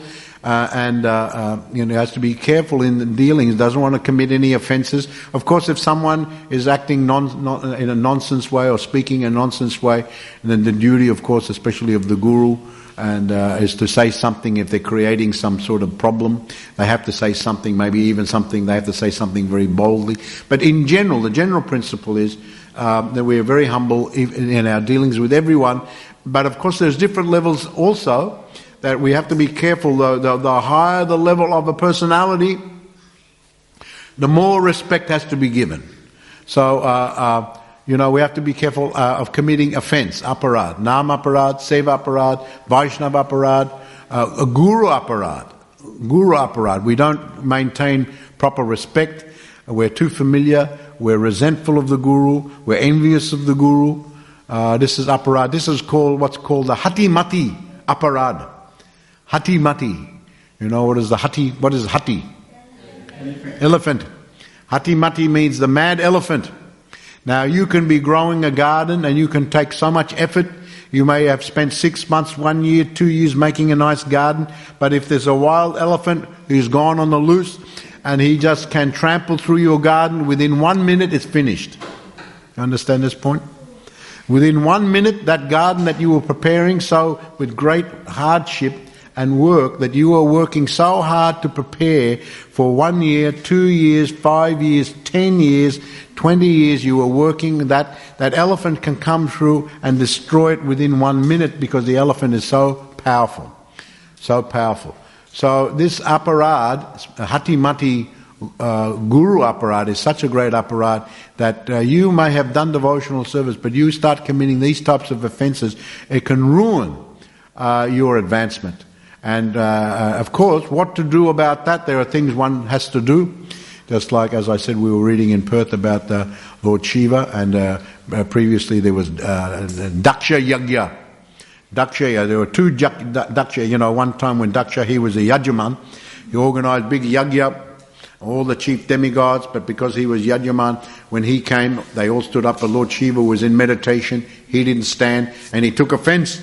Uh, and uh, uh, you know, has to be careful in the dealings, doesn't want to commit any offences. Of course, if someone is acting non, non, in a nonsense way or speaking a nonsense way, then the duty, of course, especially of the guru, and uh, is to say something. If they're creating some sort of problem, they have to say something, maybe even something, they have to say something very boldly. But in general, the general principle is uh, that we are very humble in our dealings with everyone. But of course, there's different levels also, that we have to be careful. The, the, the higher the level of a personality, the more respect has to be given. So, uh, uh, you know, we have to be careful uh, of committing offence, aparad, nam aparad, seva aparad, Vaishnav aparad, uh, a guru aparad, guru aparad. We don't maintain proper respect. We're too familiar. We're resentful of the guru. We're envious of the guru. Uh, this is aparad. This is called what's called the hati mati aparad. Hati mati. You know what is the hati? What is hati? Elephant. Elephant. Hati mati means the mad elephant. Now you can be growing a garden and you can take so much effort. You may have spent six months, one year, two years making a nice garden. But if there's a wild elephant who's gone on the loose and he just can trample through your garden, within one minute it's finished. You understand this point? Within one minute, that garden that you were preparing so with great hardship and work, that you are working so hard to prepare for one year, two years, five years, ten years, twenty years, you are working, that, that elephant can come through and destroy it within one minute because the elephant is so powerful. So powerful. So this aparad, hati mati uh, guru aparad, is such a great aparad that uh, you may have done devotional service, but you start committing these types of offences, it can ruin uh, your advancement. And uh, of course, what to do about that? There are things one has to do. Just like, as I said, we were reading in Perth about uh, Lord Shiva, and uh, uh, previously there was uh, Daksha Yagya. Daksha, there were two Daksha. You know, one time when Daksha, he was a Yajaman, he organised big Yagya, all the chief demigods, but because he was Yajaman, when he came, they all stood up, but Lord Shiva was in meditation, he didn't stand, and he took offence.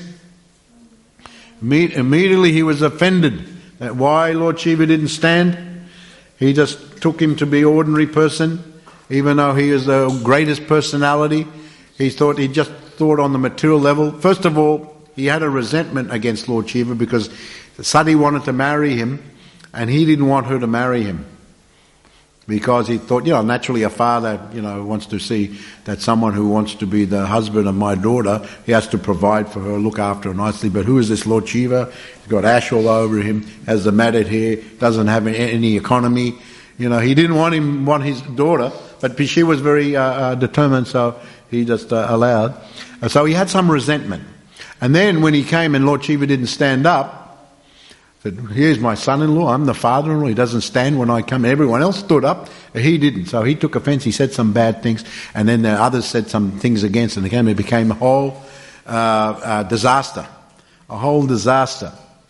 Immediately he was offended that why Lord Shiva didn't stand. He just took him to be ordinary person, even though he is the greatest personality. He thought he just thought on the material level. First of all, he had a resentment against Lord Shiva because Sati wanted to marry him, and he didn't want her to marry him. Because he thought, you know, naturally a father, you know, wants to see that someone who wants to be the husband of my daughter, he has to provide for her, look after her nicely. But who is this Lord Shiva? He's got ash all over him, has the matted hair, doesn't have any economy. You know, he didn't want him, want his daughter, but she was very uh, uh, determined, so he just uh, allowed. Uh, so he had some resentment. And then when he came and Lord Shiva didn't stand up, said, here's my son-in-law, I'm the father-in-law, he doesn't stand when I come. Everyone else stood up, he didn't. So he took offence, he said some bad things, and then the others said some things against, and again it became a whole uh, uh, disaster. A whole disaster.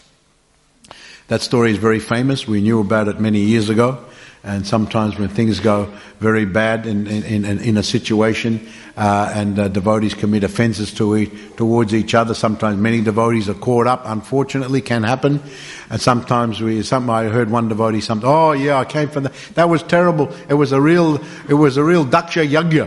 That story is very famous, we knew about it many years ago. And sometimes when things go very bad in in, in, in a situation, uh, and uh, devotees commit offences to e- towards each other, sometimes many devotees are caught up. Unfortunately, can happen. And sometimes we, some I heard one devotee, something. Oh yeah, I came from that. That was terrible. It was a real, it was a real Daksha Yagya.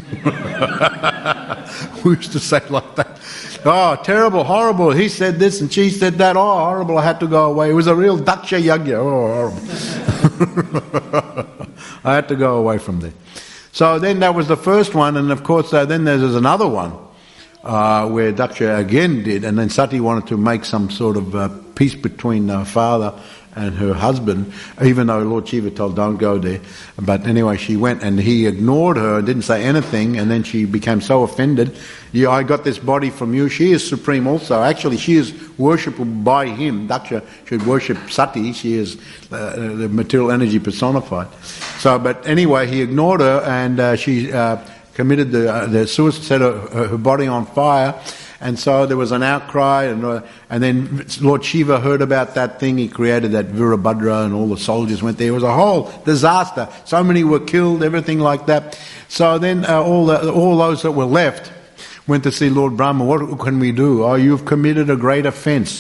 We used to say like that. Oh, terrible, horrible. He said this and she said that. Oh, horrible. I had to go away. It was a real Daksha Yagya. Oh, horrible. I had to go away from there. So then that was the first one, and of course uh, then there's another one uh, where Daksha again did, and then Sati wanted to make some sort of uh, peace between her father and her husband, even though Lord Shiva told don't go there. But anyway, she went and he ignored her, didn't say anything, and then she became so offended. Yeah, I got this body from you. She is supreme also. Actually, she is worshipable by him. Daksha should worship Sati. She is uh, the material energy personified. So, but anyway, he ignored her, and uh, she uh, committed the, uh, the suicide, set her, her body on fire. And so there was an outcry, and uh, and then Lord Shiva heard about that thing. He created that Virabhadra, and all the soldiers went there. It was a whole disaster. So many were killed, everything like that. So then uh, all the, all those that were left went to see Lord Brahma. What can we do? Oh, you've committed a great offence.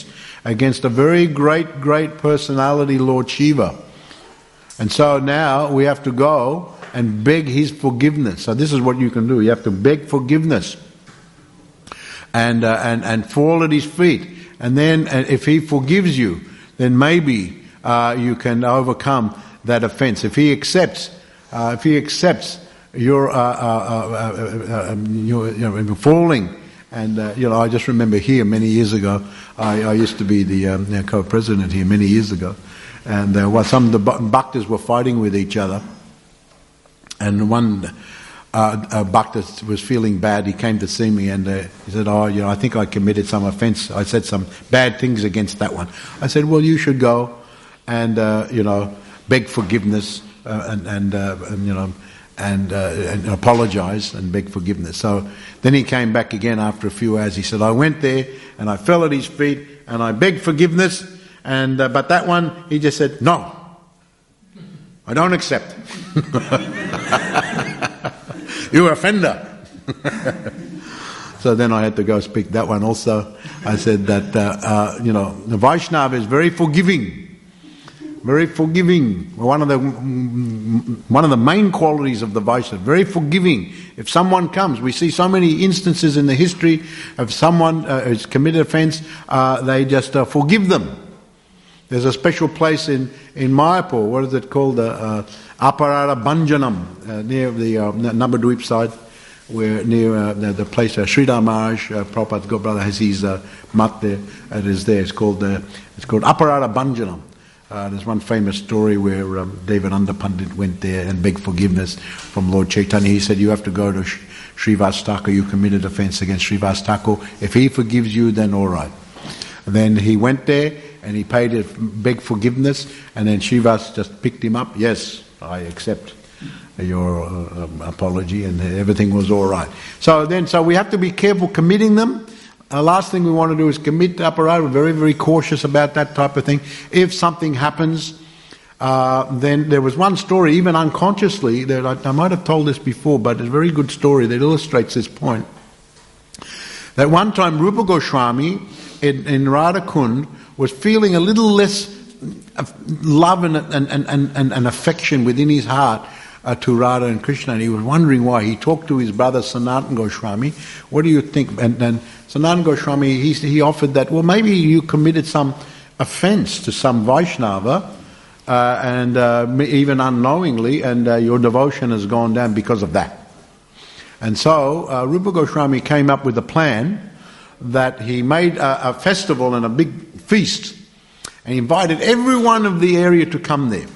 against a very great, great personality, Lord Shiva. And so now we have to go and beg his forgiveness. So this is what you can do. You have to beg forgiveness and uh, and and fall at his feet. And then uh, if he forgives you, then maybe uh, you can overcome that offense. If he accepts, uh, if he accepts your, uh, uh, uh, uh, uh, your you know, falling. And, uh, you know, I just remember here many years ago, I, I used to be the um, you know, co-president here many years ago, and uh, well, some of the bhaktas were fighting with each other, and one uh, uh, bhakta was feeling bad. He came to see me and uh, he said, oh, you know, I think I committed some offence. I said some bad things against that one. I said, well, you should go and, uh, you know, beg forgiveness uh, and, and, uh, and, you know, and, uh, and apologise and beg forgiveness. So then he came back again after a few hours. He said, I went there and I fell at his feet and I begged forgiveness, and uh, but that one, he just said, no, I don't accept. You offender. So then I had to go speak that one also. I said that, uh, uh, you know, the Vaishnava is very forgiving. Very forgiving. One of the one of the main qualities of the Vaishnava, very forgiving. If someone comes, we see so many instances in the history of someone uh, who's committed offence, uh, they just uh, forgive them. There's a special place in, in Mayapur, what is it called? Uh, uh, Aparada Bhanjanam, uh, near the uh, Nabadweep side, where near uh, the, the place uh, Sridhar Maharaj, uh, Prabhupada's god brother, has his uh, mat there. It is there. It's called uh, it's called Aparada Bhanjanam. Uh, there's one famous story where um, David Pandit went there and begged forgiveness from Lord Chaitanya. He said, you have to go to Sh- Srivas Thakur, you committed offence against Srivas Thakur. If he forgives you, then all right. And then he went there and he paid it, begged forgiveness, and then Srivas just picked him up. Yes, I accept your uh, um, apology, and everything was all right. So then, so we have to be careful committing them. The last thing we want to do is commit aparada. We're very, very cautious about that type of thing. If something happens, uh, then there was one story, even unconsciously, that I, I might have told this before, but it's a very good story that illustrates this point. That one time Rupa Goswami in, in Radha Kund was feeling a little less love and, and, and, and, and affection within his heart Uh, to Radha and Krishna, and he was wondering why. He talked to his brother Sanatana Goswami. What do you think? And, and Sanatana Goswami, he, he offered that, well, maybe you committed some offence to some Vaishnava, uh, and uh, even unknowingly, and uh, your devotion has gone down because of that. And so uh, Rupa Goswami came up with a plan that he made a, a festival and a big feast, and he invited everyone of the area to come there.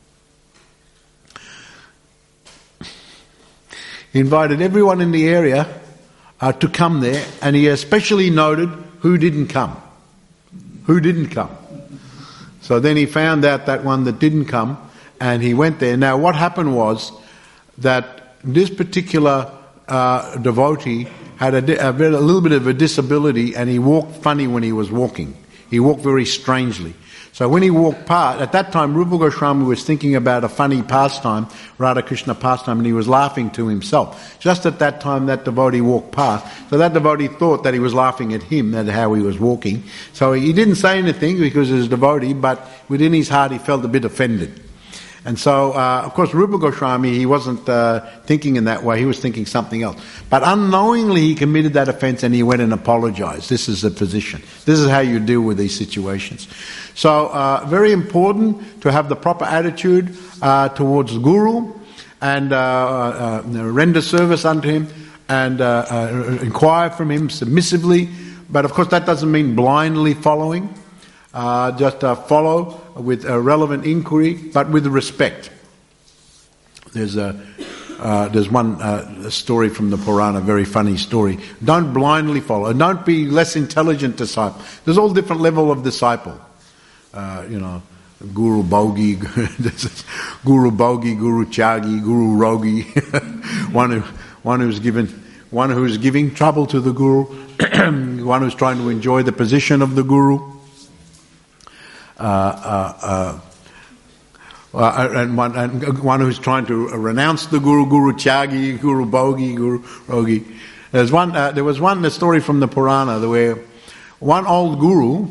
He invited everyone in the area uh, to come there, and he especially noted who didn't come. Who didn't come. So then he found out that one that didn't come, and he went there. Now what happened was that this particular uh, devotee had a, di- a, bit, a little bit of a disability, and he walked funny when he was walking. He walked very strangely. So when he walked past, at that time Rupa Goswami was thinking about a funny pastime, Radha Krishna pastime, and he was laughing to himself. Just at that time that devotee walked past. So that devotee thought that he was laughing at him, at how he was walking. So he didn't say anything because he was a devotee, but within his heart he felt a bit offended. And so, uh, of course, Rupa Goswami, he wasn't uh, thinking in that way, he was thinking something else. But unknowingly he committed that offence and he went and apologised. This is the position. This is how you deal with these situations. So, uh, very important to have the proper attitude uh, towards the Guru, and uh, uh, render service unto him, and uh, uh, inquire from him submissively. But of course that doesn't mean blindly following. Uh, just uh, follow with a relevant inquiry, but with respect. There's a uh, there's one uh, story from the Purana, a very funny story. Don't blindly follow. Don't be less intelligent disciple. There's all different level of disciple. Uh, you know, Guru Bhogi, Guru Bhogi, Guru Chagi, Guru Rogi. one who one who's given one who's giving trouble to the Guru, one who's trying to enjoy the position of the Guru. Uh, uh, uh, and, one, and one who's trying to renounce the Guru, Guru Chagi, Guru Bhogi, Guru Rogi. There's one. Uh, there was one a story from the Purana where one old Guru,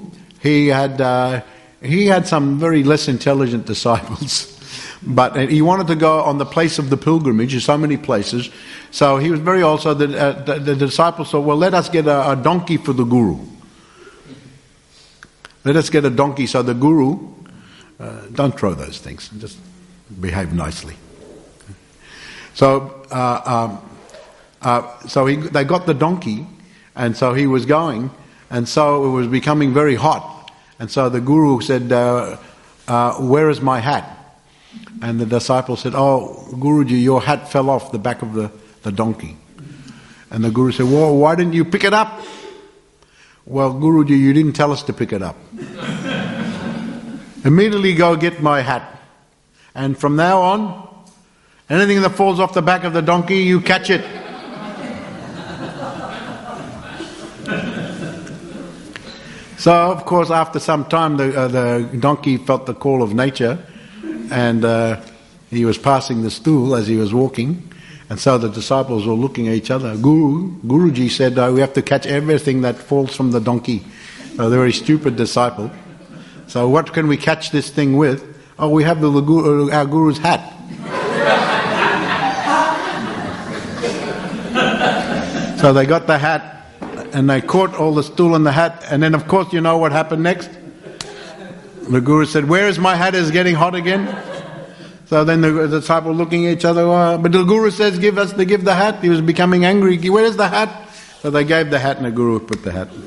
he had uh, he had some very less intelligent disciples. But he wanted to go on the place of the pilgrimage, there's so many places. So he was very old, so the, uh, the, the disciples said, well, let us get a, a donkey for the guru. Let us get a donkey. So the guru, uh, don't throw those things, just behave nicely. So uh, um, uh, so he, they got the donkey, and so he was going, and so it was becoming very hot. And so the guru said, uh, uh, where is my hat? And the disciple said, oh, Guruji, your hat fell off the back of the, the donkey. And the Guru said, well, why didn't you pick it up? Well, Guruji, you didn't tell us to pick it up. Immediately go get my hat. And from now on, anything that falls off the back of the donkey, you catch it. So, of course, after some time, the, uh, the donkey felt the call of nature, and uh, he was passing the stool as he was walking, and so the disciples were looking at each other. Guru, Guruji said, uh, we have to catch everything that falls from the donkey. Uh, they're a very stupid disciple. So what can we catch this thing with? Oh, we have the, the our Guru's hat. So they got the hat, and they caught all the stool in the hat, and then of course you know what happened next? The Guru said, where is my hat? It's getting hot again. So then the, the disciple looking at each other, oh, but the Guru says, give us the give the hat. He was becoming angry. Where is the hat? So they gave the hat, and the Guru put the hat.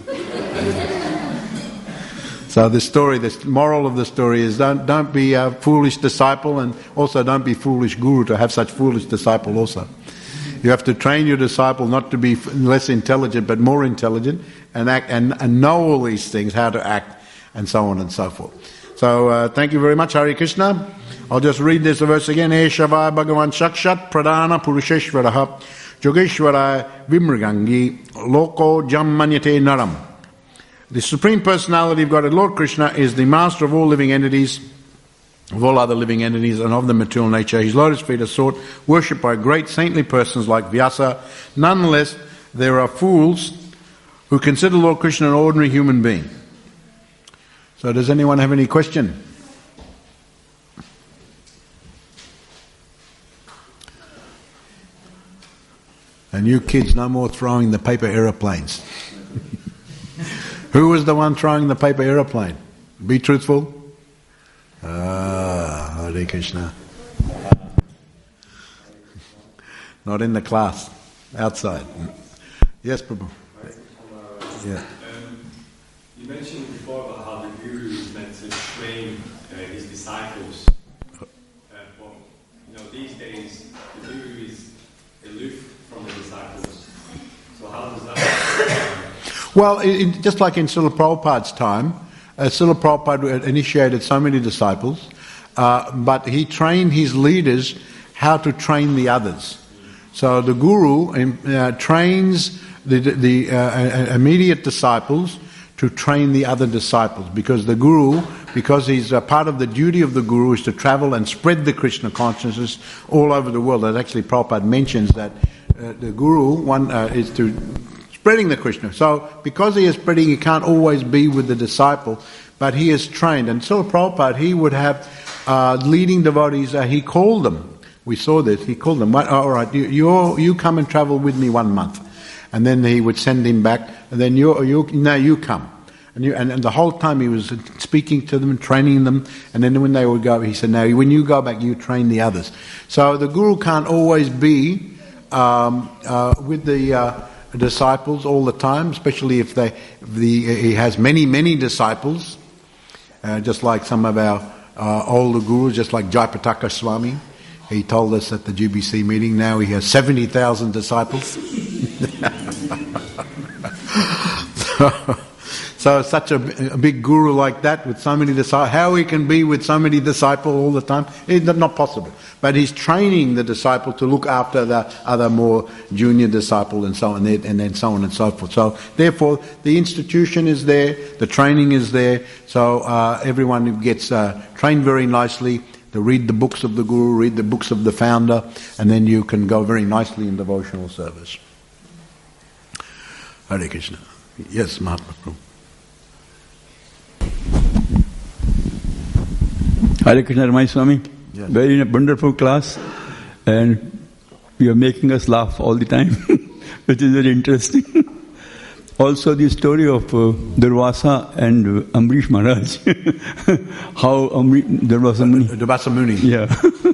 So the story, the moral of the story is don't don't be a foolish disciple, and also don't be foolish Guru to have such foolish disciple also. You have to train your disciple not to be less intelligent, but more intelligent, and act and, and know all these things, how to act, and so on and so forth. So uh, thank you very much, Hare Krishna. I'll just read this verse again. Eshavai Bhagavan Shakshat Pradana Purusheshvaraha Yogeshvara Vimrigangi Loko Jammanyate Naram. The Supreme Personality of God, Lord Krishna, is the master of all living entities, of all other living entities, and of the material nature. His lotus feet are sought, worshipped by great saintly persons like Vyasa. Nonetheless, there are fools who consider Lord Krishna an ordinary human being. So does anyone have any question? And you kids, no more throwing the paper aeroplanes. Who was the one throwing the paper aeroplane? Be truthful. Ah, Hare Krishna. Not in the class, outside. Yes, Prabhu. Yeah. You mentioned before about how the Guru is meant to train uh, his disciples. Uh, but, you know, these days, the Guru is aloof from the disciples. So how does that work? Well, it, it, just like in Srila Prabhupada's time, uh, Srila Prabhupada initiated so many disciples, uh, but he trained his leaders how to train the others. So the Guru uh, trains the, the uh, immediate disciples to train the other disciples, because the Guru, because he's a part of the duty of the Guru is to travel and spread the Krishna consciousness all over the world. That actually Prabhupada mentions that uh, the Guru one uh, is to spreading the Krishna. So because he is spreading, he can't always be with the disciple, but he is trained. And so Prabhupada, he would have uh, leading devotees, uh, he called them. We saw this, he called them, all right, you, you, you come and travel with me one month. And then he would send him back, and then you, you now you come. And, you, and, and the whole time he was speaking to them, training them, and then when they would go, he said, now when you go back, you train the others. So the Guru can't always be um, uh, with the uh, disciples all the time, especially if they, if the, he has many, many disciples, uh, just like some of our uh, older Gurus, just like Jayapataka Swami. He told us at the G B C meeting, now he has seventy thousand disciples. so, so such a, a big Guru like that with so many disciples, how he can be with so many disciples all the time, it's not possible. But he's training the disciple to look after the other more junior disciple and so on, and then so on and so forth. So therefore, the institution is there, the training is there, so uh, everyone gets uh, trained very nicely. To read the books of the Guru, read the books of the founder, and then you can go very nicely in devotional service. Hare Krishna. Yes, Mahatma Prabhu. Hare Krishna Ramai Swami. Yes. Very wonderful class, and you are making us laugh all the time, which is very interesting. Also, the story of uh, Durvasa and uh, Ambrish Maharaj. How Amri- Durvasa Muni. Durvasa Muni. Yeah.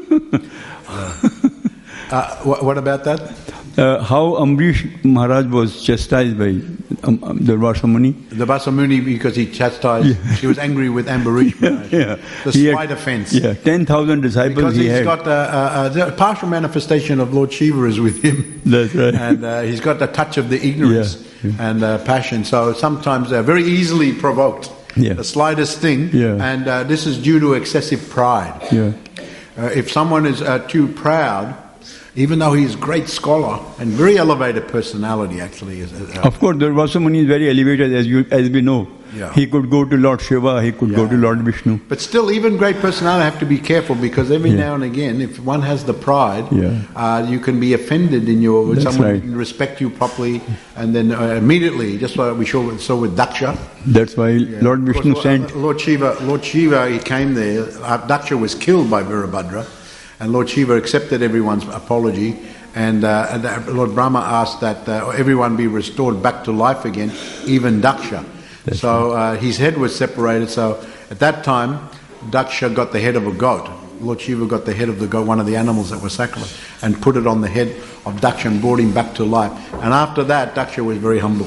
uh, what, what about that? Uh, how Ambrish Maharaj was chastised by um, um, Durvasa Muni. Durvasa Muni, because he chastised, Yeah. he was angry with Ambarish Maharaj. Yeah. The He had- slight offence. Yeah, ten thousand disciples Because he he's had. got a, a, a partial manifestation of Lord Shiva is with him. That's right. And uh, he's got a touch of the ignorance Yeah, and uh, passion. So sometimes they're very easily provoked. Yeah. The slightest thing. Yeah. And uh, this is due to excessive pride. Yeah. Uh, if someone is uh, too proud, even though he's a great scholar and very elevated personality, actually. Is, uh, Of course, Durvasa Muni is very elevated, as you as we know. Yeah. He could go to Lord Shiva, he could go Yeah. to Lord Vishnu. But still, even great personality have to be careful, because every Yeah. now and again, if one has the pride, Yeah. uh, you can be offended in your when That's someone right. didn't respect you properly, and then uh, immediately, just like we saw, saw with Daksha. That's why Yeah. Lord Of course, Vishnu Lord- sent. Lord Shiva. Lord Shiva, he came there. Uh, Daksha was killed by Virabhadra, and Lord Shiva accepted everyone's apology. And, uh, and uh, Lord Brahma asked that uh, everyone be restored back to life again, even Daksha. That's so uh, his head was separated. So at that time, Daksha got the head of a goat. Lord Shiva got the head of the goat, one of the animals that were sacrificed, and put it on the head of Daksha and brought him back to life. And after that, Daksha was very humble.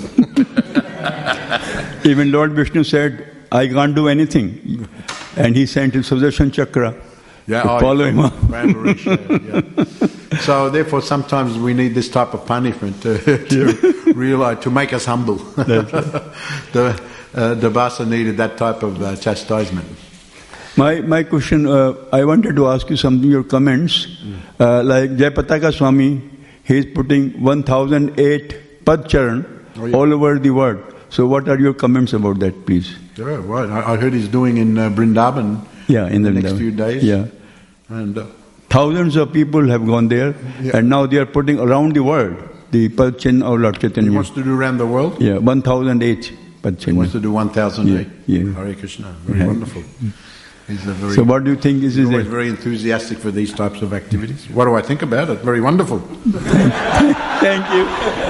Even Lord Vishnu said, I can't do anything. And he sent his Sudarshan Chakra Yeah, to oh, follow him up. Ambarish, yeah, yeah. So therefore, sometimes we need this type of punishment to, to realize, to make us humble. the uh, Durvasa needed that type of uh, chastisement. My my question, uh, I wanted to ask you something, your comments. Uh, like Jayapataka Swami, he is putting one thousand eight Pad Charan Oh, yeah. all over the world. So what are your comments about that, please? Yeah, right. I, I heard he's doing in uh, Brindaban Yeah, in the, the next few days. Yeah. And uh, Thousands of people have gone there, Yeah. and now they are putting around the world the Pad Charan of Lord he Chaitanya. wants to do around the world. Yeah, one thousand eight Pad He Charan. wants to do one thousand eight. Yeah, yeah. Hare Krishna. Very Yeah. wonderful. He's a very, So what do you think is he's is always it? very enthusiastic for these types of activities. What do I think about it? Very wonderful. Thank you.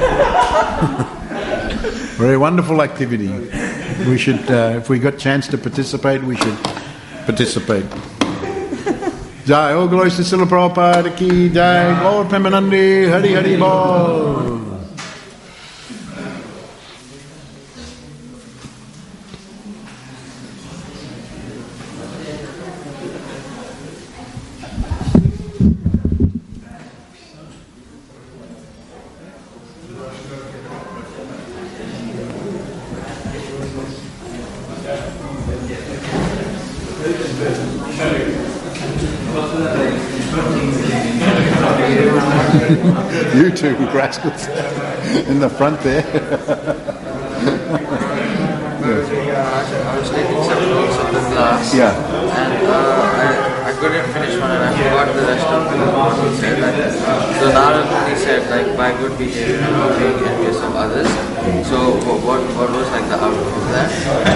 Very wonderful activity. We should, uh, if we got chance to participate, we should participate. Jai, all glories to Srila Prabhupada ki jai, Gaur Premanandi, Hari Hari Bol. You two rascals in the front there. I was taking some notes of the class. Yeah. And uh, I, I couldn't finish one and I forgot the rest of the what he said. Like, so Narad he said, like, by good behavior, you know, being envious of others. So wh- what what was like the outcome of that?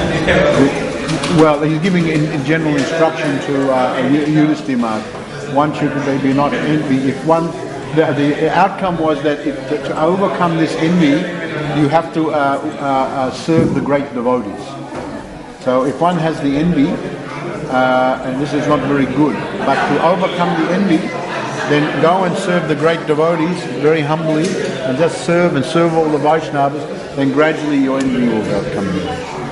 Well, he's giving in, in general instruction to uh, Yudhisthira. One should be not envy. If one, the, the outcome was that if, to, to overcome this envy, you have to uh, uh, uh, serve the great devotees. So if one has the envy, uh, and this is not very good, but to overcome the envy, then go and serve the great devotees very humbly, and just serve and serve all the Vaishnavas, then gradually your envy will go come in.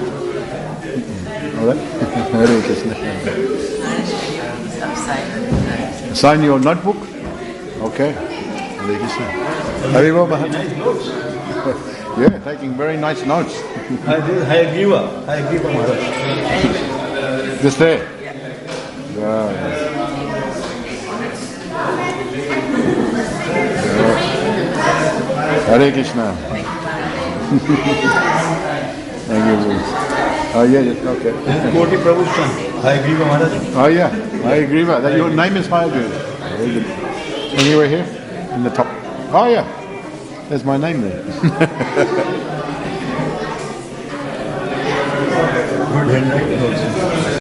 All right? Hare Krishna. Sign your notebook? Okay. Hare Krishna. Hare Baba. Yeah, taking very nice notes. Hayagriva. Hayagriva Maharaj. Just there? Yeah. Yeah. Hare Krishna. Thank you. Oh yeah, yes, okay. Koti Prabhu's son. Hayagriva Maharaj. Oh yeah, I agree with that. Your name is Hayagriva. Very good. Anywhere here? In the top. Oh yeah, there's my name there. Good handwriting also.